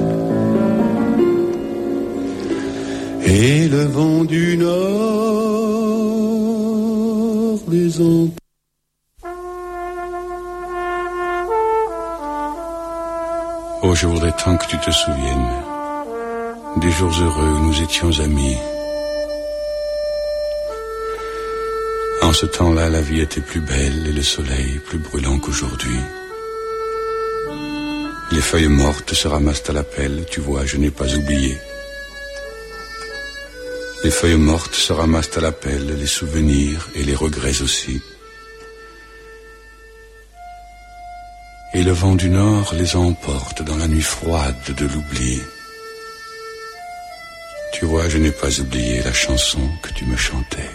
Et le vent du nord des Antilles. Oh, je voudrais tant que tu te souviennes des jours heureux où nous étions amis. En ce temps-là, la vie était plus belle et le soleil plus brûlant qu'aujourd'hui. Les feuilles mortes se ramassent à la pelle, tu vois, je n'ai pas oublié. Les feuilles mortes se ramassent à la pelle, les souvenirs et les regrets aussi. Et le vent du nord les emporte dans la nuit froide de l'oubli. Tu vois, je n'ai pas oublié la chanson que tu me chantais.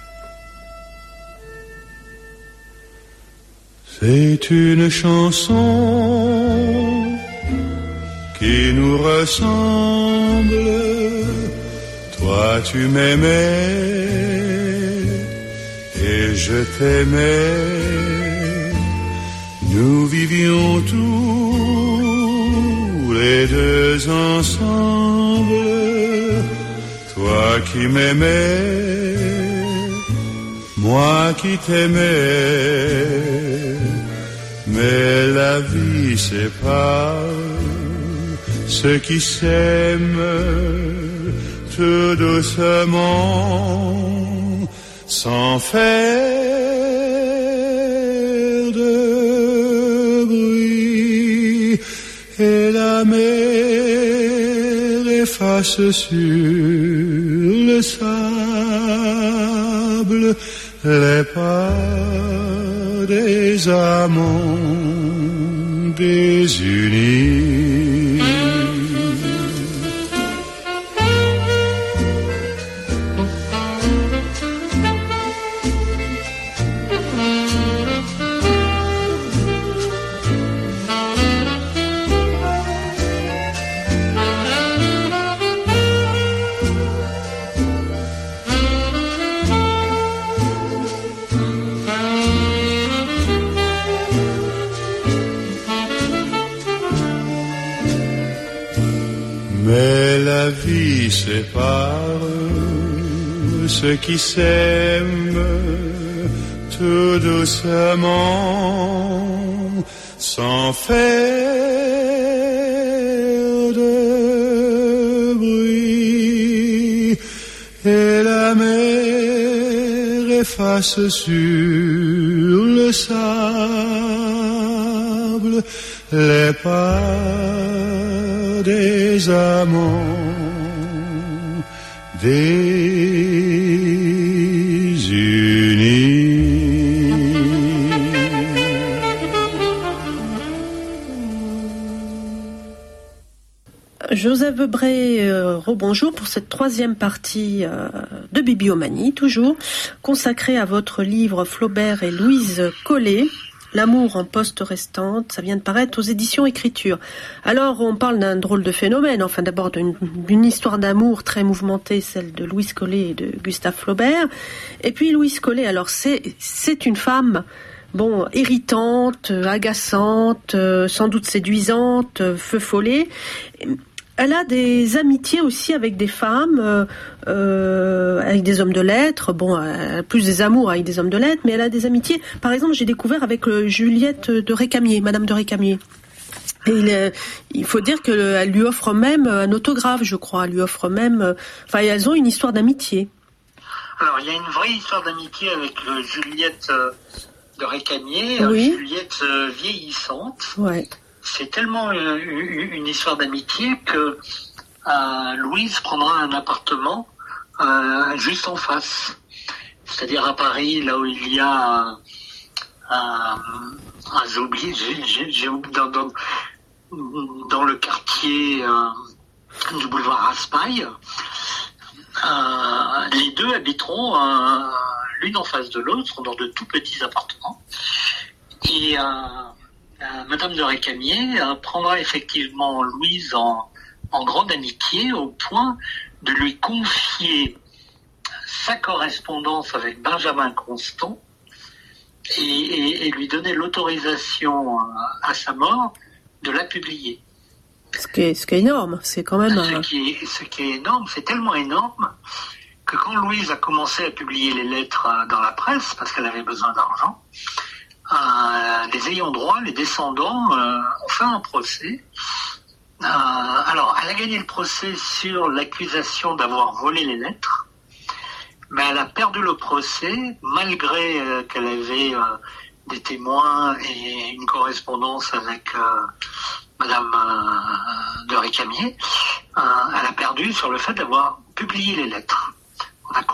C'est une chanson qui nous ressemble. Toi tu m'aimais et je t'aimais. Nous vivions tous les deux ensemble. Toi qui m'aimais, moi qui t'aimais. Mais la vie sépare ceux qui s'aiment tout doucement, sans faire de bruit. Et la mer efface sur le sable les pas des amants désunis. Mais la vie sépare ceux qui s'aiment tout doucement, sans faire de bruit. Et la mer efface sur le sable les pas des amants désunis. Joseph Webré, euh, rebonjour pour cette troisième partie euh, de Bibliomanie, toujours consacrée à votre livre Flaubert et Louise Collet. L'amour en poste restante, ça vient de paraître aux éditions Écriture. Alors, on parle d'un drôle de phénomène, enfin d'abord d'une, d'une histoire d'amour très mouvementée, celle de Louise Collet et de Gustave Flaubert. Et puis Louise Collet, alors c'est, c'est une femme, bon, irritante, agaçante, sans doute séduisante, feu follet. Elle a des amitiés aussi avec des femmes, euh, euh, avec des hommes de lettres. Bon, elle a plus des amours avec des hommes de lettres, mais elle a des amitiés. Par exemple, j'ai découvert avec euh, Juliette de Récamier, Madame de Récamier. Et il, euh, il faut dire qu'elle lui offre même un autographe, je crois. Elle lui offre même... Euh, enfin, elles ont une histoire d'amitié. Alors, il y a une vraie histoire d'amitié avec euh, Juliette euh, de Récamier, oui. euh, Juliette euh, vieillissante. Ouais. C'est tellement une, une histoire d'amitié que euh, Louise prendra un appartement euh, juste en face. C'est-à-dire à Paris, là où il y a... Euh, euh, ah, j'ai oublié, j'ai, j'ai, j'ai oublié dans, dans, dans le quartier euh, du boulevard Raspail. Euh, les deux habiteront euh, l'une en face de l'autre dans de tout petits appartements. Et... Euh, Euh, Madame de Récamier euh, prendra effectivement Louise en, en grande amitié au point de lui confier sa correspondance avec Benjamin Constant et, et, et lui donner l'autorisation euh, à sa mort de la publier. Ce qui est, ce qui est énorme, c'est quand même... Ce qui est, ce qui est énorme, c'est tellement énorme que quand Louise a commencé à publier les lettres euh, dans la presse, parce qu'elle avait besoin d'argent, Euh, les ayants droit, les descendants, euh, ont fait un procès. Euh, alors, elle a gagné le procès sur l'accusation d'avoir volé les lettres, mais elle a perdu le procès malgré euh, qu'elle avait euh, des témoins et une correspondance avec euh, Madame euh, de Récamier. Euh, elle a perdu sur le fait d'avoir publié les lettres.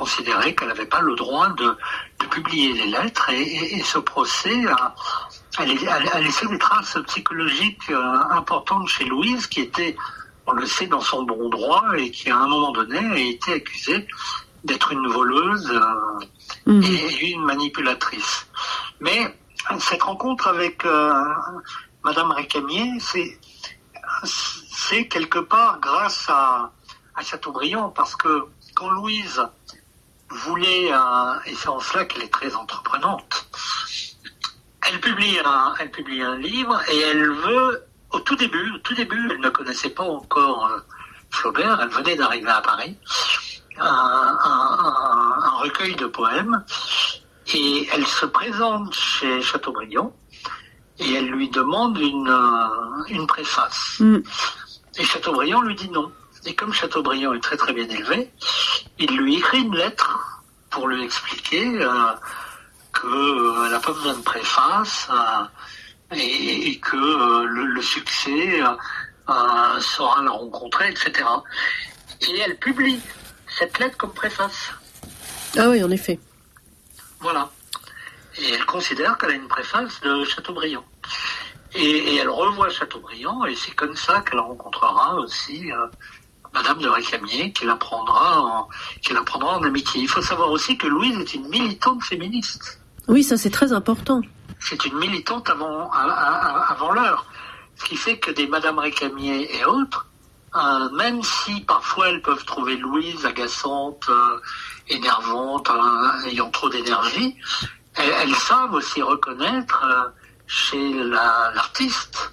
considéré qu'elle n'avait pas le droit de, de publier les lettres et, et, et ce procès a, a, a laissé des traces psychologiques euh, importantes chez Louise qui était, on le sait, dans son bon droit et qui à un moment donné a été accusée d'être une voleuse euh, mmh. et une manipulatrice. Mais cette rencontre avec euh, Madame Récamier, c'est, c'est quelque part grâce à, à Chateaubriand, parce que quand Louise voulait, euh, et c'est en cela qu'elle est très entreprenante, elle publie un, elle publie un livre et elle veut, au tout début, au tout début, elle ne connaissait pas encore euh, Flaubert, elle venait d'arriver à Paris, un, un, un, un recueil de poèmes, et elle se présente chez Chateaubriand et elle lui demande une, euh, une préface. Mm. Et Chateaubriand lui dit non. Et comme Chateaubriand est très très bien élevé, il lui écrit une lettre pour lui expliquer euh, qu'elle euh, n'a pas besoin de préface euh, et, et que euh, le, le succès euh, euh, saura la rencontrer, et cetera. Et elle publie cette lettre comme préface. Ah oui, en effet. Voilà. Et elle considère qu'elle a une préface de Chateaubriand. Et, et elle revoit Chateaubriand, et c'est comme ça qu'elle rencontrera aussi euh, Madame de Récamier, qui la prendra en, qui la prendra en amitié. Il faut savoir aussi que Louise est une militante féministe. Oui, ça c'est très important. C'est une militante avant, à, à, avant l'heure. Ce qui fait que des Madame Récamier et autres, euh, même si parfois elles peuvent trouver Louise agaçante, euh, énervante, euh, ayant trop d'énergie, elles, elles savent aussi reconnaître euh, chez la, l'artiste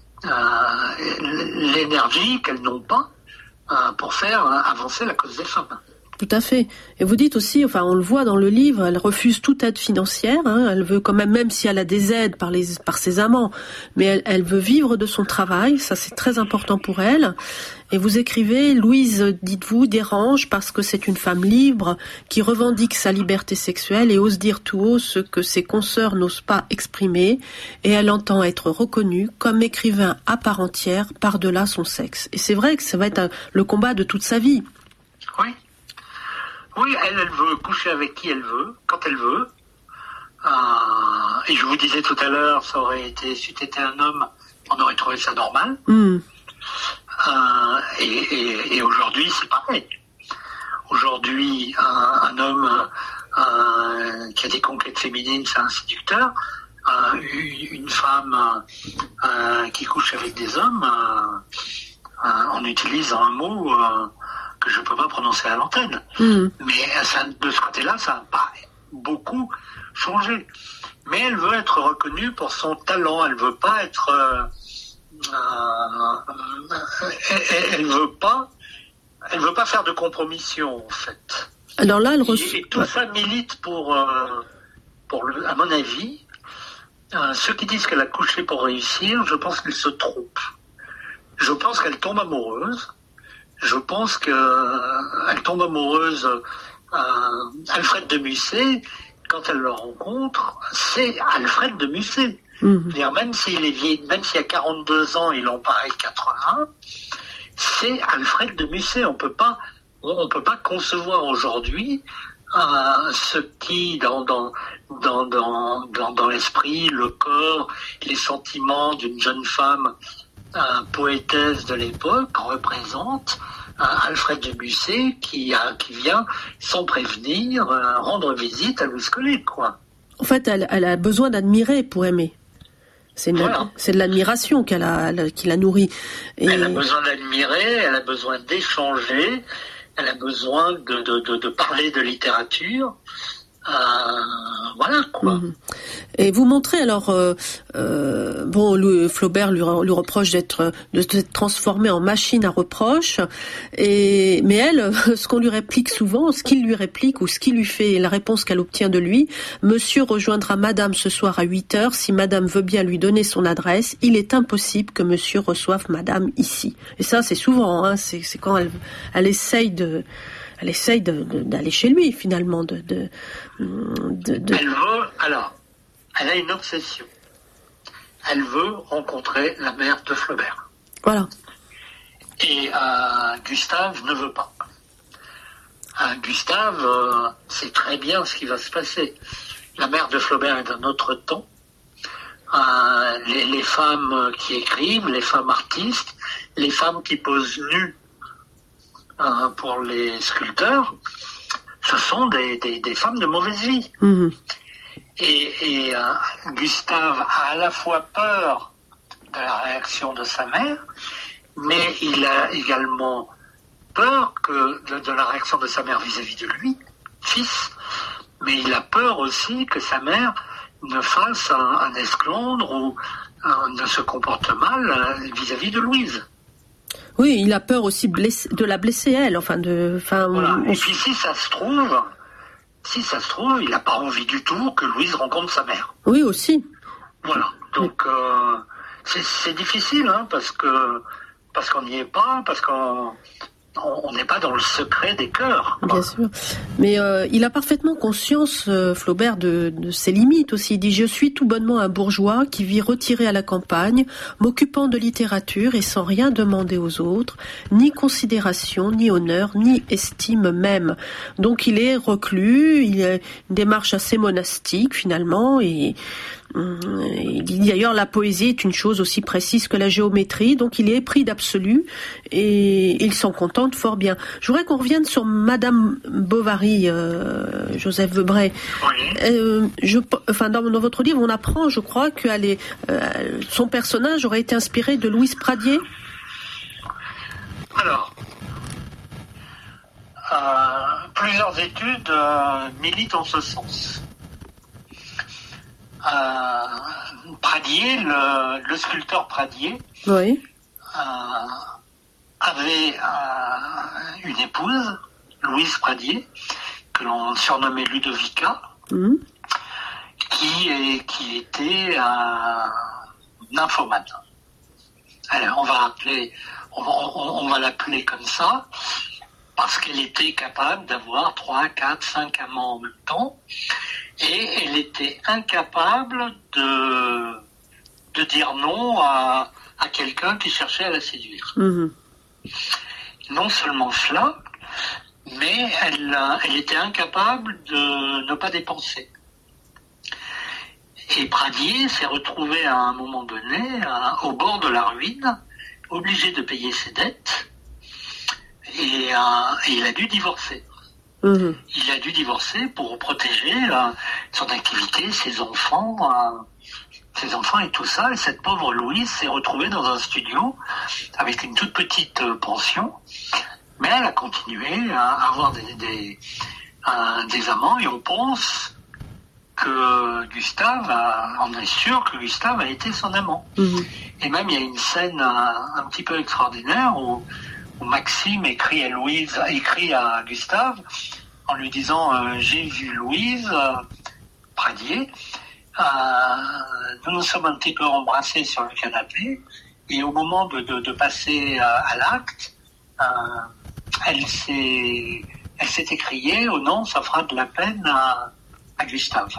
euh, l'énergie qu'elles n'ont pas euh, pour faire euh, avancer la cause des femmes. Tout à fait. Et vous dites aussi, enfin, on le voit dans le livre, elle refuse toute aide financière. Hein, elle veut quand même, même si elle a des aides par les, par ses amants, mais elle, elle veut vivre de son travail. Ça, c'est très important pour elle. Et vous écrivez, Louise, dites-vous, dérange parce que c'est une femme libre qui revendique sa liberté sexuelle et ose dire tout haut ce que ses consoeurs n'osent pas exprimer. Et elle entend être reconnue comme écrivain à part entière par-delà son sexe. Et c'est vrai que ça va être un, le combat de toute sa vie. Oui. Oui, elle, elle veut coucher avec qui elle veut, quand elle veut. Euh, et je vous disais tout à l'heure, ça aurait été, si tu étais un homme, on aurait trouvé ça normal. Mm. Euh, et, et, et aujourd'hui, c'est pareil. Aujourd'hui, un, un homme euh, qui a des conquêtes féminines, c'est un séducteur. Euh, une, une femme euh, qui couche avec des hommes, euh, euh, on utilise un mot euh, que je ne peux pas prononcer à l'antenne. Mmh. Mais ça, de ce côté-là, ça n'a pas beaucoup changé. Mais elle veut être reconnue pour son talent. Elle ne veut pas être... Euh, euh, elle ne veut pas... Elle veut pas faire de compromission, en fait. Alors là, elle reçoit... Et, et tout ça milite pour, euh, pour le, à mon avis, euh, ceux qui disent qu'elle a couché pour réussir, je pense qu'ils se trompent. Je pense qu'elle tombe amoureuse. Je pense qu'elle euh, tombe amoureuse. Euh, Alfred de Musset, quand elle le rencontre, c'est Alfred de Musset. Mmh. C'est-à-dire, même s'il est vieil, même s'il a quarante-deux ans, il en paraît quatre-vingts, c'est Alfred de Musset. On peut pas, on peut pas concevoir aujourd'hui euh, ce qui, dans, dans, dans, dans, dans, dans l'esprit, le corps, les sentiments d'une jeune femme un poétesse de l'époque représente un Alfred de Musset qui, a, qui vient sans prévenir euh, rendre visite à Louise Collet, quoi. En fait, elle, elle a besoin d'admirer pour aimer. C'est, une, voilà. C'est de l'admiration qu'elle a, qui la nourrit. Et... Elle a besoin d'admirer, elle a besoin d'échanger, elle a besoin de, de, de, de parler de littérature. Euh, voilà quoi. Mmh. Et vous montrez alors, euh, euh, bon, Louis, Flaubert lui, lui reproche d'être, de s'être transformé en machine à reproche, et mais elle, ce qu'on lui réplique souvent, ce qu'il lui réplique ou ce qu'il lui fait, la réponse qu'elle obtient de lui, Monsieur rejoindra Madame ce soir à huit heures. Si Madame veut bien lui donner son adresse, il est impossible que Monsieur reçoive Madame ici. Et ça, c'est souvent, hein, c'est, c'est quand elle, elle essaye de Elle essaye de, de, d'aller chez lui, finalement. De, de, de, de... Elle veut, alors, elle a une obsession. Elle veut rencontrer la mère de Flaubert. Voilà. Et euh, Gustave ne veut pas. euh, Gustave euh, sait très bien ce qui va se passer. La mère de Flaubert est d'un autre temps. Euh, les, les femmes qui écrivent, les femmes artistes, les femmes qui posent nues euh, pour les sculpteurs, ce sont des, des, des femmes de mauvaise vie. Mmh. Et, et euh, Gustave a à la fois peur de la réaction de sa mère, mais il a également peur que de, de la réaction de sa mère vis-à-vis de lui, fils, mais il a peur aussi que sa mère ne fasse un, un esclandre ou un, ne se comporte mal vis-à-vis de Louise. Oui, il a peur aussi blessé, de la blesser elle, enfin de, enfin. Voilà. On... Et puis si ça se trouve, si ça se trouve, il n'a pas envie du tout que Louise rencontre sa mère. Oui aussi. Voilà. Donc euh, c'est, c'est difficile, hein, parce que parce qu'on n'y est pas, parce qu'on on n'est pas dans le secret des cœurs. Quoi. Bien sûr. Mais euh, il a parfaitement conscience, euh, Flaubert, de, de ses limites aussi. Il dit « Je suis tout bonnement un bourgeois qui vit retiré à la campagne, m'occupant de littérature et sans rien demander aux autres, ni considération, ni honneur, ni estime même. » Donc il est reclus, il a une démarche assez monastique finalement, et il dit d'ailleurs la poésie est une chose aussi précise que la géométrie, donc il est épris d'absolu et il s'en contente fort bien. Je voudrais qu'on revienne sur Madame Bovary, euh, Joseph Webrey. Oui. Euh, je, enfin, dans, dans votre livre, on apprend, je crois, que elle est, euh, son personnage aurait été inspiré de Louise Pradier. Alors, euh, plusieurs études euh, militent en ce sens. Euh, Pradier, le, le sculpteur Pradier, oui. euh, avait euh, une épouse, Louise Pradier, que l'on surnommait Ludovica, mmh. qui, est, qui était un nymphomane. Alors on va appeler, on va, on, on va l'appeler comme ça, parce qu'elle était capable d'avoir trois, quatre, cinq amants en même temps. Et elle était incapable de, de dire non à, à quelqu'un qui cherchait à la séduire. Mmh. Non seulement cela, mais elle, elle était incapable de ne pas dépenser. Et Pradier s'est retrouvé à un moment donné à, au bord de la ruine, obligé de payer ses dettes, et, euh, et il a dû divorcer. Mmh. Il a dû divorcer pour protéger euh, son activité, ses enfants, euh, ses enfants et tout ça. Et cette pauvre Louise s'est retrouvée dans un studio avec une toute petite euh, pension, mais elle a continué à avoir des, des, euh, des amants. Et on pense que Gustave, a, on est sûr que Gustave a été son amant. Mmh. Et même il y a une scène un, un petit peu extraordinaire où où Maxime écrit à Louise, écrit à Gustave en lui disant euh, j'ai vu Louise euh, Pradier, euh, nous nous sommes un petit peu embrassés sur le canapé et au moment de, de, de passer euh, à l'acte, euh, elle s'est elle s'est écriée oh non, ça fera de la peine à, à Gustave.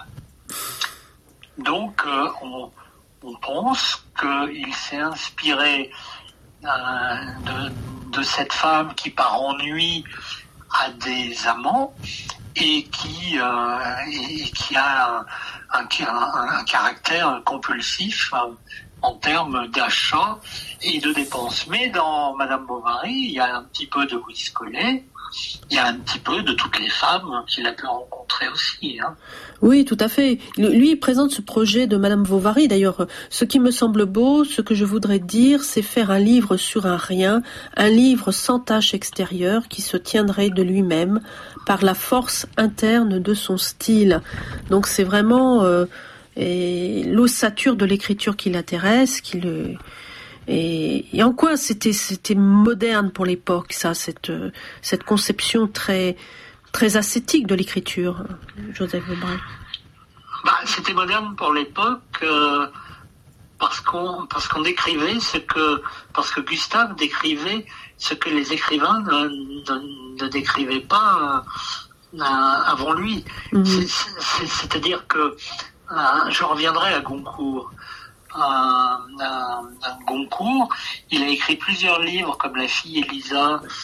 Donc euh, on, on pense qu'il s'est inspiré euh, de de cette femme qui par ennui a des amants et qui, euh, et qui a un, un, un caractère compulsif euh, en termes d'achat et de dépenses. Mais dans Madame Bovary, il y a un petit peu de Louise Collet, il y a un petit peu de toutes les femmes qu'il a pu rencontrer aussi. Hein. Oui, tout à fait. Lui, il présente ce projet de Madame Bovary. D'ailleurs, ce qui me semble beau, ce que je voudrais dire, c'est faire un livre sur un rien, un livre sans tache extérieure qui se tiendrait de lui-même par la force interne de son style. Donc c'est vraiment euh, et l'ossature de l'écriture qui l'intéresse, qui le... Et, et en quoi c'était c'était moderne pour l'époque, ça, cette cette conception très très ascétique de l'écriture, Joseph Webrey. Bah, c'était moderne pour l'époque euh, parce qu'on parce qu'on décrivait ce que parce que Gustave décrivait ce que les écrivains ne, ne, ne décrivaient pas euh, avant lui. Mmh. C'est, c'est, c'est-à-dire que euh, je reviendrai à Goncourt. Un, un, un Goncourt, il a écrit plusieurs livres comme La fille Elisa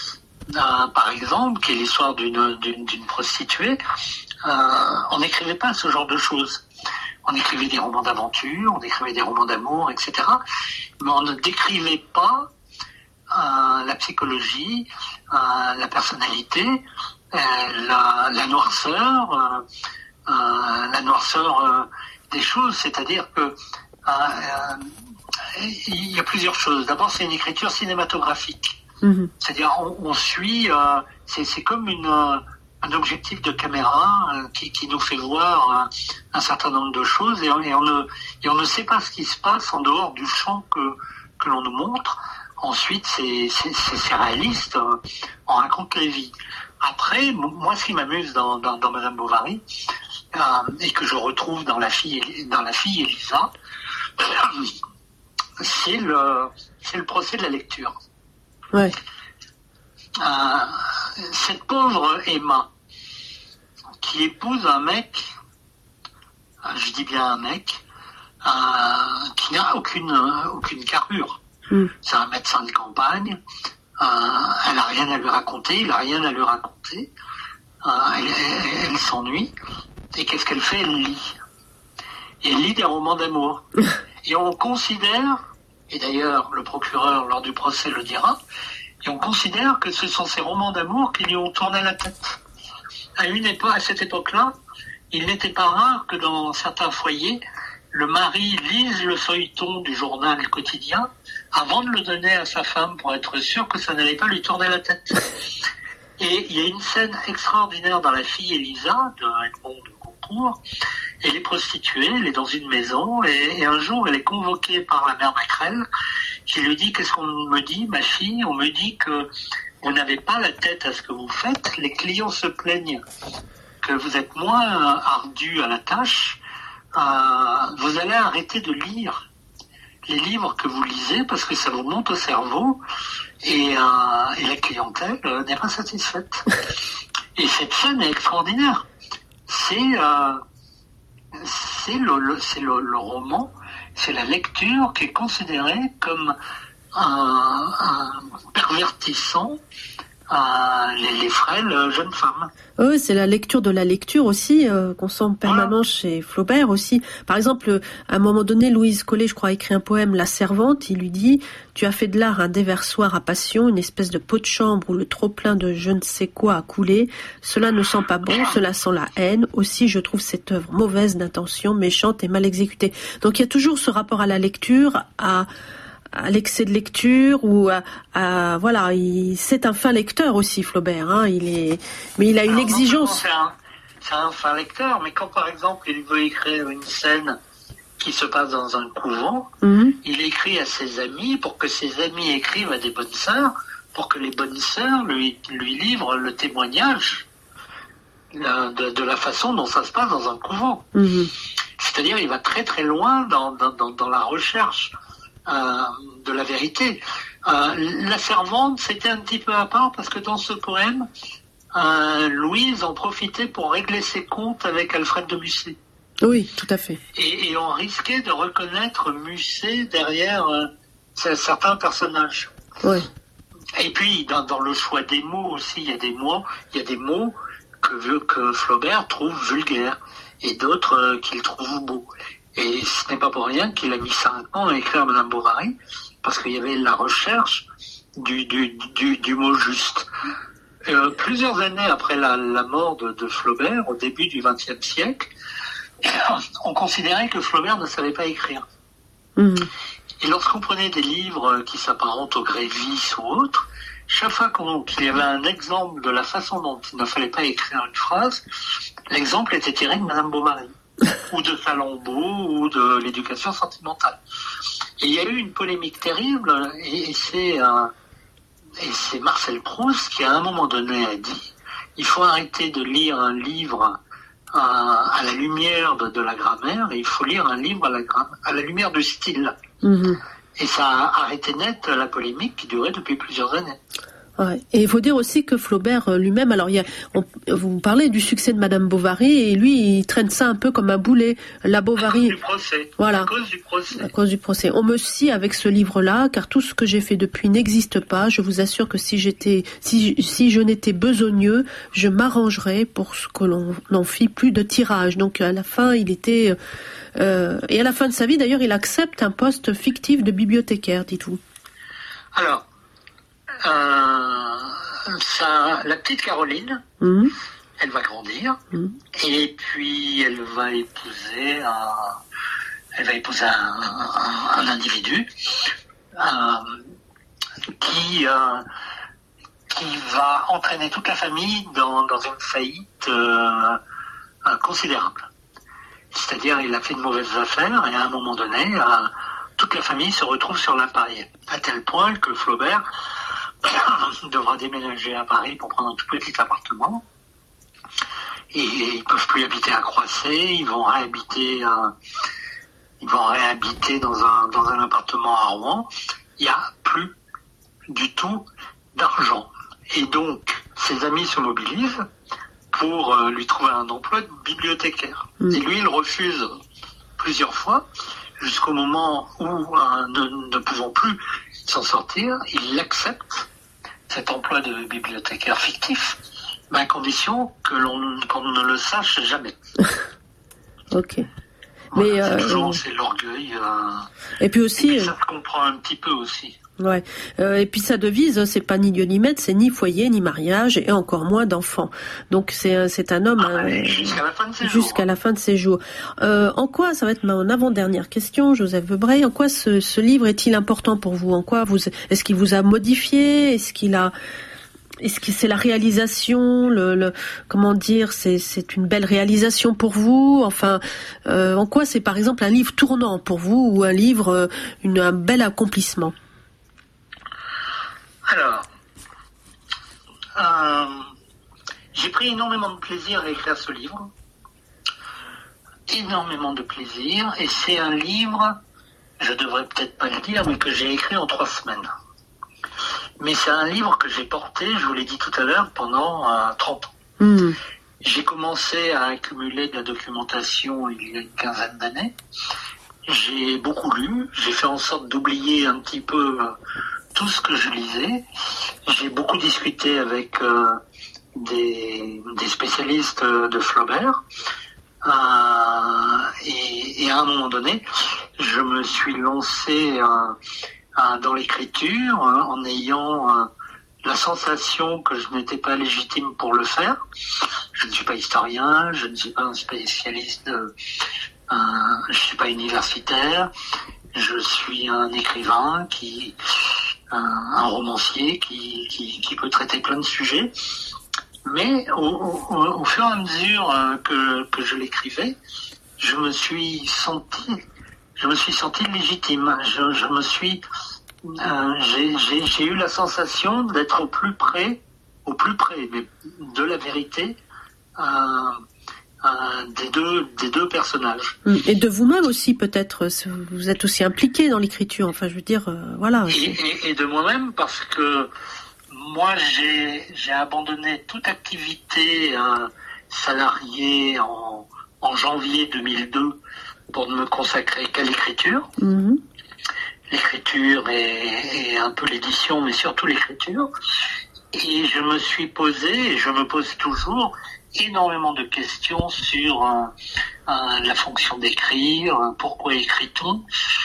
euh, par exemple, qui est l'histoire d'une, d'une, d'une prostituée, euh, on n'écrivait pas ce genre de choses. On écrivait des romans d'aventure, on écrivait des romans d'amour, et cetera. Mais on ne décrivait pas euh, la psychologie, euh, la personnalité, euh, la, la noirceur, euh, euh, la noirceur euh, des choses. C'est-à-dire que euh, euh, il y a plusieurs choses. D'abord, c'est une écriture cinématographique. Mmh. C'est-à-dire, on, on suit. Euh, c'est, c'est comme une euh, un objectif de caméra euh, qui, qui nous fait voir euh, un certain nombre de choses et on, et, on ne, et on ne sait pas ce qui se passe en dehors du champ que, que l'on nous montre. Ensuite, c'est, c'est, c'est, c'est réaliste, euh, on raconte les vies. Après, moi, ce qui m'amuse dans, dans, dans Madame Bovary, euh, et que je retrouve dans la fille, dans la fille Elisa, c'est le, c'est le procès de la lecture. Ouais. Euh, cette pauvre Emma qui épouse un mec, je dis bien un mec, euh, qui n'a aucune, aucune carrure. Mm. C'est un médecin de campagne, euh, elle n'a rien à lui raconter, il n'a rien à lui raconter, euh, elle, elle, elle s'ennuie, et qu'est-ce qu'elle fait? Elle lit. Et elle lit des romans d'amour. Et on considère, et d'ailleurs le procureur lors du procès le dira, et on considère que ce sont ces romans d'amour qui lui ont tourné la tête. À une époque, à cette époque-là, il n'était pas rare que dans certains foyers, le mari lise le feuilleton du journal quotidien avant de le donner à sa femme pour être sûr que ça n'allait pas lui tourner la tête. Et il y a une scène extraordinaire dans La fille Elisa de Edmond de Goncourt. Elle est prostituée, elle est dans une maison et, et un jour elle est convoquée par la mère Macrel qui lui dit: qu'est-ce qu'on me dit, ma fille? On me dit que vous n'avez pas la tête à ce que vous faites, les clients se plaignent que vous êtes moins ardu à la tâche, euh, vous allez arrêter de lire les livres que vous lisez parce que ça vous monte au cerveau et, euh, et la clientèle euh, n'est pas satisfaite. Et cette scène est extraordinaire. C'est, euh, c'est, le, le, c'est le, le roman, c'est la lecture qui est considérée comme un, un pervertissant à les, les frêles jeunes femmes. Oui, c'est la lecture de la lecture aussi, euh, qu'on sent permanent voilà. Chez Flaubert aussi. Par exemple, à un moment donné, Louise Collet, je crois, a écrit un poème, La Servante. Il lui dit: tu as fait de l'art un déversoir à passion, une espèce de pot de chambre où le trop-plein de je ne sais quoi a coulé. Cela ne sent pas bon, cela sent la haine. Aussi, je trouve cette œuvre mauvaise d'intention, méchante et mal exécutée. Donc il y a toujours ce rapport à la lecture, à... à l'excès de lecture ou à, à voilà, il, c'est un fin lecteur aussi, Flaubert. Hein, il est, mais il a une Alors, exigence. C'est un, c'est un fin lecteur, mais quand par exemple il veut écrire une scène qui se passe dans un couvent, mm-hmm. il écrit à ses amis pour que ses amis écrivent à des bonnes sœurs, pour que les bonnes sœurs lui, lui livrent le témoignage de, de la façon dont ça se passe dans un couvent. Mm-hmm. C'est-à-dire, il va très très loin dans, dans, dans, dans la recherche Euh, de la vérité. Euh, la Servante, c'était un petit peu à part parce que dans ce poème, euh, Louise en profitait pour régler ses comptes avec Alfred de Musset. Oui, tout à fait. Et, et on risquait de reconnaître Musset derrière euh, certains personnages. Oui. Et puis, dans, dans le choix des mots aussi, il y a des mots, il y a des mots que, que Flaubert trouve vulgaires et d'autres euh, qu'il trouve beaux. Et ce n'est pas pour rien qu'il a mis cinq ans à écrire Madame Bovary, parce qu'il y avait la recherche du, du, du, du mot juste. Euh, plusieurs années après la, la mort de, de Flaubert, au début du vingtième siècle, on considérait que Flaubert ne savait pas écrire. Mmh. Et lorsqu'on prenait des livres qui s'apparentent au Grévis ou autres, chaque fois qu'on, qu'il y avait un exemple de la façon dont il ne fallait pas écrire une phrase, l'exemple était tiré de Madame Bovary. ou de Salammbô, ou de l'éducation sentimentale. Et il y a eu une polémique terrible, et, et, c'est, euh, et c'est Marcel Proust qui, à un moment donné, a dit « Il faut arrêter de lire un livre euh, à la lumière de, de la grammaire, et il faut lire un livre à la, à la lumière du style. Mmh. » Et ça a arrêté net la polémique qui durait depuis plusieurs années. Ouais. Et il faut dire aussi que Flaubert lui-même, alors il y a, on, vous parlez du succès de Madame Bovary, et lui il traîne ça un peu comme un boulet. La Bovary. À cause du procès. Voilà. À cause du procès. À cause du procès. On me scie avec ce livre-là, car tout ce que j'ai fait depuis n'existe pas. Je vous assure que si j'étais, si, si je n'étais besogneux, je m'arrangerais pour ce que l'on n'en fit plus de tirage. Donc à la fin, il était, euh, et à la fin de sa vie, d'ailleurs, il accepte un poste fictif de bibliothécaire, dites-vous. Alors. Euh, ça, la petite Caroline, mmh. elle va grandir mmh. et puis elle va épouser un, elle va épouser un, un, un individu euh, qui euh, qui va entraîner toute la famille dans, dans une faillite euh, considérable. C'est-à-dire, il a fait de mauvaises affaires et à un moment donné, euh, toute la famille se retrouve sur l'impasse, à tel point que Flaubert devra déménager à Paris pour prendre un tout petit appartement. Et ils peuvent plus habiter à Croisset, ils vont réhabiter, euh, ils vont réhabiter dans un dans un appartement à Rouen. Il n'y a plus du tout d'argent. Et donc, ses amis se mobilisent pour euh, lui trouver un emploi de bibliothécaire. Mmh. Et lui, il refuse plusieurs fois, jusqu'au moment où, euh, ne, ne pouvant plus s'en sortir, il l'accepte, cet emploi de bibliothécaire fictif, mais à condition que l'on, qu'on ne le sache jamais. Ok. Voilà, mais c'est euh, toujours c'est l'orgueil. Euh, et puis aussi, et puis ça se comprend un petit peu aussi. Ouais. Euh, et puis sa devise, c'est pas ni Dieu ni maître, c'est ni foyer ni mariage et encore moins d'enfants. Donc c'est c'est un homme ah, euh, jusqu'à la fin de ses jusqu'à jours. Jusqu'à la fin de ses jours. Euh, en quoi, ça va être mon avant-dernière question, Joseph Webrey, en quoi ce, ce livre est-il important pour vous? En quoi vous est-ce qu'il vous a modifié? Est-ce qu'il a Est-ce que c'est la réalisation, le, le comment dire, c'est c'est une belle réalisation pour vous? Enfin, euh, en quoi c'est par exemple un livre tournant pour vous ou un livre, euh, une, un bel accomplissement? Alors, euh, j'ai pris énormément de plaisir à écrire ce livre, énormément de plaisir, et c'est un livre, je devrais peut-être pas le dire, mais que j'ai écrit en trois semaines. Mais c'est un livre que j'ai porté, je vous l'ai dit tout à l'heure, pendant euh, trente ans. Mmh. J'ai commencé à accumuler de la documentation il y a une quinzaine d'années. J'ai beaucoup lu, j'ai fait en sorte d'oublier un petit peu euh, tout ce que je lisais. J'ai beaucoup discuté avec euh, des, des spécialistes de Flaubert. Euh, et, et à un moment donné, je me suis lancé... Euh, dans l'écriture, en ayant euh, la sensation que je n'étais pas légitime pour le faire. Je ne suis pas historien, je ne suis pas un spécialiste, de, euh, je ne suis pas universitaire, je suis un écrivain, qui, un, un romancier qui, qui, qui peut traiter plein de sujets. Mais au, au, au fur et à mesure euh, que, que je l'écrivais, je me suis senti... Je me suis senti légitime. Je, je me suis, euh, j'ai, j'ai, j'ai eu la sensation d'être au plus près, au plus près de la vérité euh, euh, des deux, des deux personnages. Et de vous-même aussi peut-être. Vous êtes aussi impliqué dans l'écriture. Enfin, je veux dire, euh, voilà. Et, et, et de moi-même parce que moi, j'ai, j'ai abandonné toute activité euh, salariée en, en janvier deux mille deux. Pour ne me consacrer qu'à l'écriture. Mmh. L'écriture et, et un peu l'édition, mais surtout l'écriture. Et je me suis posé, et je me pose toujours, énormément de questions sur euh, euh, la fonction d'écrire, euh, pourquoi écrit-on,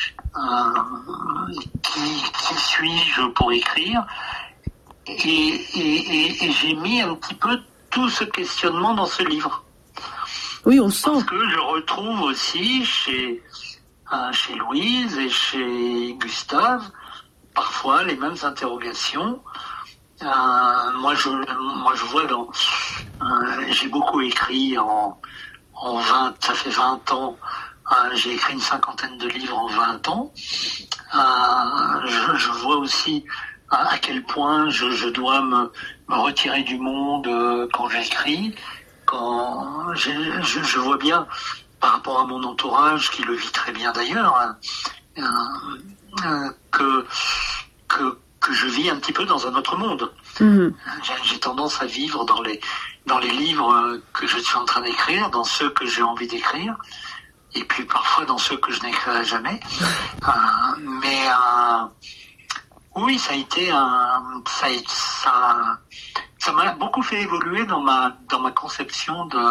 euh, qui, qui suis-je pour écrire. Et, et, et, et j'ai mis un petit peu tout ce questionnement dans ce livre. Oui, on le sent. Parce que je retrouve aussi chez, euh, chez Louise et chez Gustave parfois les mêmes interrogations. Euh, moi, je, moi, je vois dans, euh, j'ai beaucoup écrit en, en vingt, ça fait vingt ans. Euh, j'ai écrit une cinquantaine de livres en vingt ans. Euh, je, je vois aussi à, à quel point je, je dois me, me retirer du monde euh, quand j'écris. Quand je, je, je vois bien, par rapport à mon entourage, qui le vit très bien d'ailleurs, hein, euh, que, que, que je vis un petit peu dans un autre monde. Mmh. J'ai, j'ai tendance à vivre dans les, dans les livres que je suis en train d'écrire, dans ceux que j'ai envie d'écrire, et puis parfois dans ceux que je n'écrirai jamais. Euh, mais euh, oui, ça a été un, ça, ça, ça m'a beaucoup fait évoluer dans ma, dans ma conception de,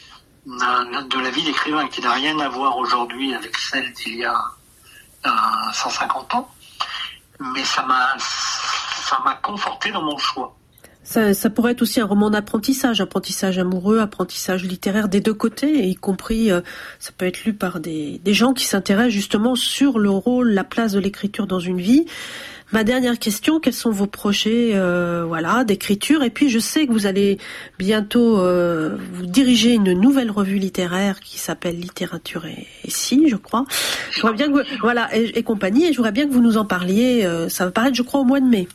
de, de la vie d'écrivain, qui n'a rien à voir aujourd'hui avec celle d'il y a euh, cent cinquante ans. Mais ça m'a, ça m'a conforté dans mon choix. Ça, ça pourrait être aussi un roman d'apprentissage, apprentissage amoureux, apprentissage littéraire des deux côtés, y compris, euh, ça peut être lu par des, des gens qui s'intéressent justement sur le rôle, la place de l'écriture dans une vie. Ma dernière question, quels sont vos projets euh, voilà, d'écriture? Et puis je sais que vous allez bientôt euh, vous diriger une nouvelle revue littéraire qui s'appelle Littérature et, et si, je crois. Je voudrais bien que vous, voilà, et, et compagnie, et je voudrais bien que vous nous en parliez. Euh, ça va paraître, je crois, au mois de mai.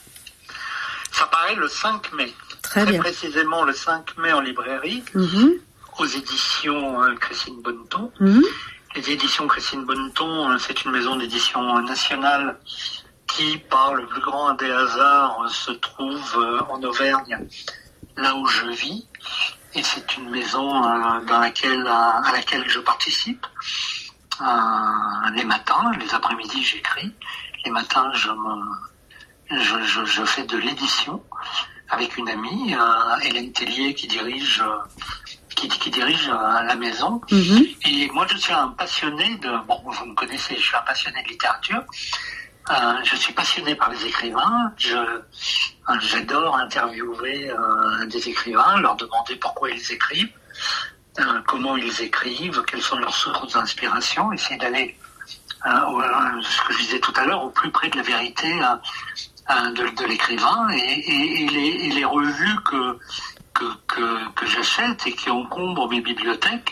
Ça paraît le cinq mai. Très, Très bien. précisément le cinq mai en librairie, Mmh. aux éditions euh, Christine Bonneton. Mmh. Les éditions Christine Bonneton, euh, c'est une maison d'édition nationale qui, par le plus grand des hasards, euh, se trouve euh, en Auvergne, là où je vis. Et c'est une maison euh, dans laquelle, à, à laquelle je participe. Euh, les matins, les après-midi, j'écris. Les matins, je me... Je, je, je fais de l'édition avec une amie, euh, Hélène Tellier, qui dirige, euh, qui, qui dirige euh, la maison. Mmh. Et moi, je suis un passionné de... Bon, vous me connaissez, je suis un passionné de littérature. Euh, je suis passionné par les écrivains. Je, euh, j'adore interviewer euh, des écrivains, leur demander pourquoi ils écrivent, euh, comment ils écrivent, quelles sont leurs sources d'inspiration, essayer d'aller, euh, au, ce que je disais tout à l'heure, au plus près de la vérité, euh, De, de l'écrivain, et, et, et, les, et les revues que, que, que, que j'achète et qui encombrent mes bibliothèques,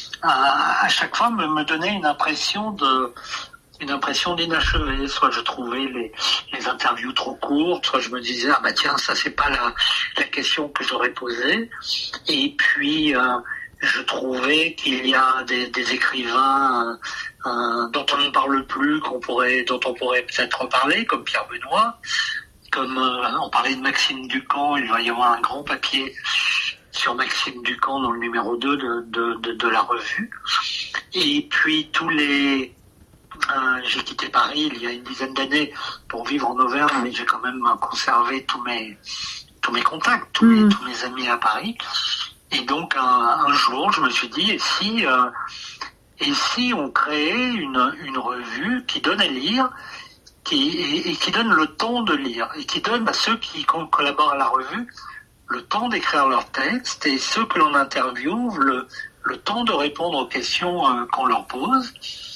à, à chaque fois me, me donnaient une impression de une impression d'inachevé. Soit je trouvais les, les interviews trop courtes, soit je me disais ah bah tiens, ça c'est pas la, la question que j'aurais posée, et puis euh, je trouvais qu'il y a des, des écrivains euh, dont on ne parle plus, qu'on pourrait, dont on pourrait peut-être reparler, comme Pierre Benoît, comme euh, on parlait de Maxime Ducamp. Il va y avoir un grand papier sur Maxime Ducamp dans le numéro deux de, de, de, de la revue. Et puis tous les... Euh, j'ai quitté Paris il y a une dizaine d'années pour vivre en Auvergne, mais j'ai quand même conservé tous mes, tous mes contacts, tous, mmh. mes, tous mes amis à Paris. Et donc un, un jour, je me suis dit, et si, euh, et si on créait une, une revue qui donne à lire, qui, et, et qui donne le temps de lire, et qui donne à ceux qui collaborent à la revue le temps d'écrire leurs textes, et ceux que l'on interviewe le, le temps de répondre aux questions euh, qu'on leur pose.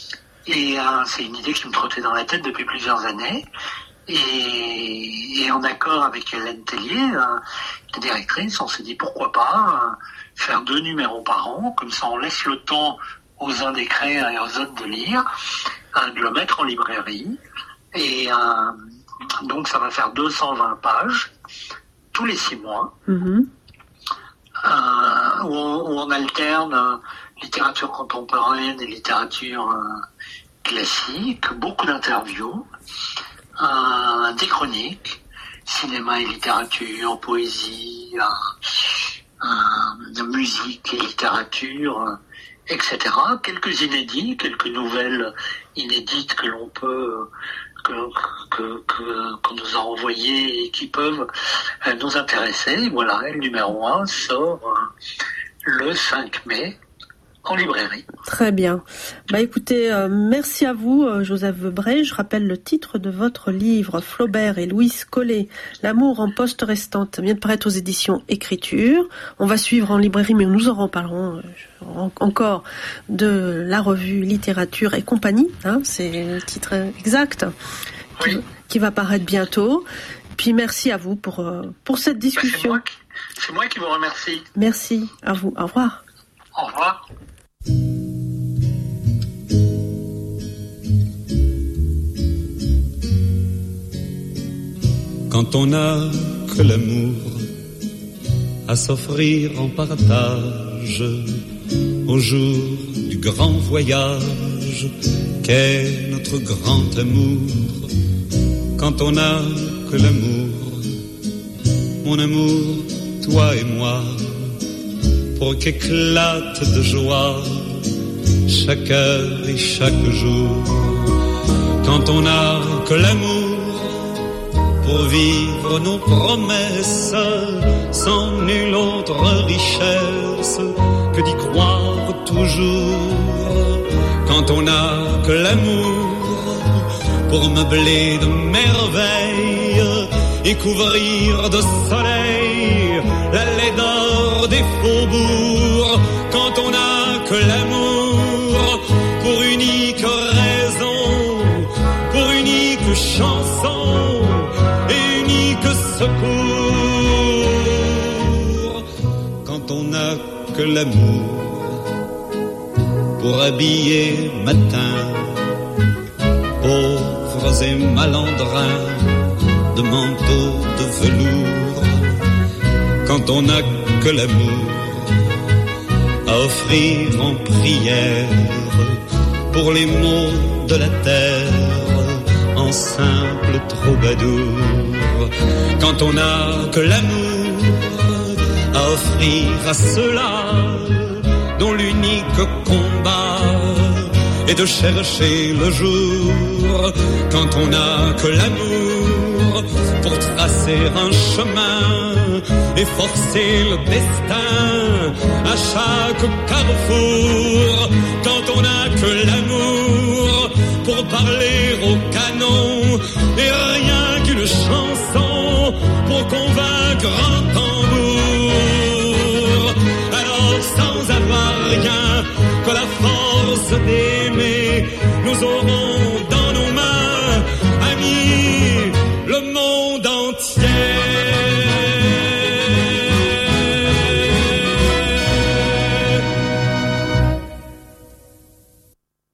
Et euh, c'est une idée qui me trottait dans la tête depuis plusieurs années. Et, et en accord avec Hélène Tellier, euh, la directrice, on s'est dit pourquoi pas euh, faire deux numéros par an, comme ça on laisse le temps aux uns d'écrire et aux autres de lire, euh, de le mettre en librairie. Et euh, donc ça va faire deux cent vingt pages tous les six mois, mmh. euh, où, on, où on alterne euh, littérature contemporaine et littérature euh, classique, beaucoup d'interviews, euh, des chroniques, cinéma et littérature, poésie, euh, euh, musique et littérature, euh, et cetera. Quelques inédits, quelques nouvelles inédites que l'on peut, que, que, que, qu'on nous a envoyées et qui peuvent euh, nous intéresser. Voilà, le numéro un sort euh, le cinq mai. En librairie. Très bien. Bah écoutez, euh, merci à vous, euh, Joseph Vebray. Je rappelle le titre de votre livre, Flaubert et Louise Collet, L'amour en poste restante. Ça vient de paraître aux éditions Écriture. On va suivre en librairie, mais nous en reparlerons euh, en, encore de la revue Littérature et compagnie. Hein, c'est le titre exact qui, oui. qui va paraître bientôt. Puis merci à vous pour, euh, pour cette discussion. Bah, c'est, moi qui, c'est moi qui vous remercie. Merci à vous. Au revoir. Au revoir. Quand on n'a que l'amour à s'offrir en partage au jour du grand voyage qu'est notre grand amour, quand on n'a que l'amour, mon amour, toi et moi, pour qu'éclate de joie chaque heure et chaque jour. Quand on n'a que l'amour pour vivre nos promesses, sans nulle autre richesse que d'y croire toujours. Quand on n'a que l'amour pour meubler de merveilles et couvrir de soleil la laideur des faubourgs. Quand on n'a que l'amour pour unique raison, pour unique chanson et unique secours. Quand on n'a que l'amour pour habiller matin pauvres et malandrins de manteaux de velours. Quand on n'a que l'amour à offrir en prière pour les maux de la terre en simple troubadour. Quand on n'a que l'amour à offrir à ceux-là dont l'unique combat est de chercher le jour. Quand on n'a que l'amour pour tracer un chemin et forcer le destin à chaque carrefour.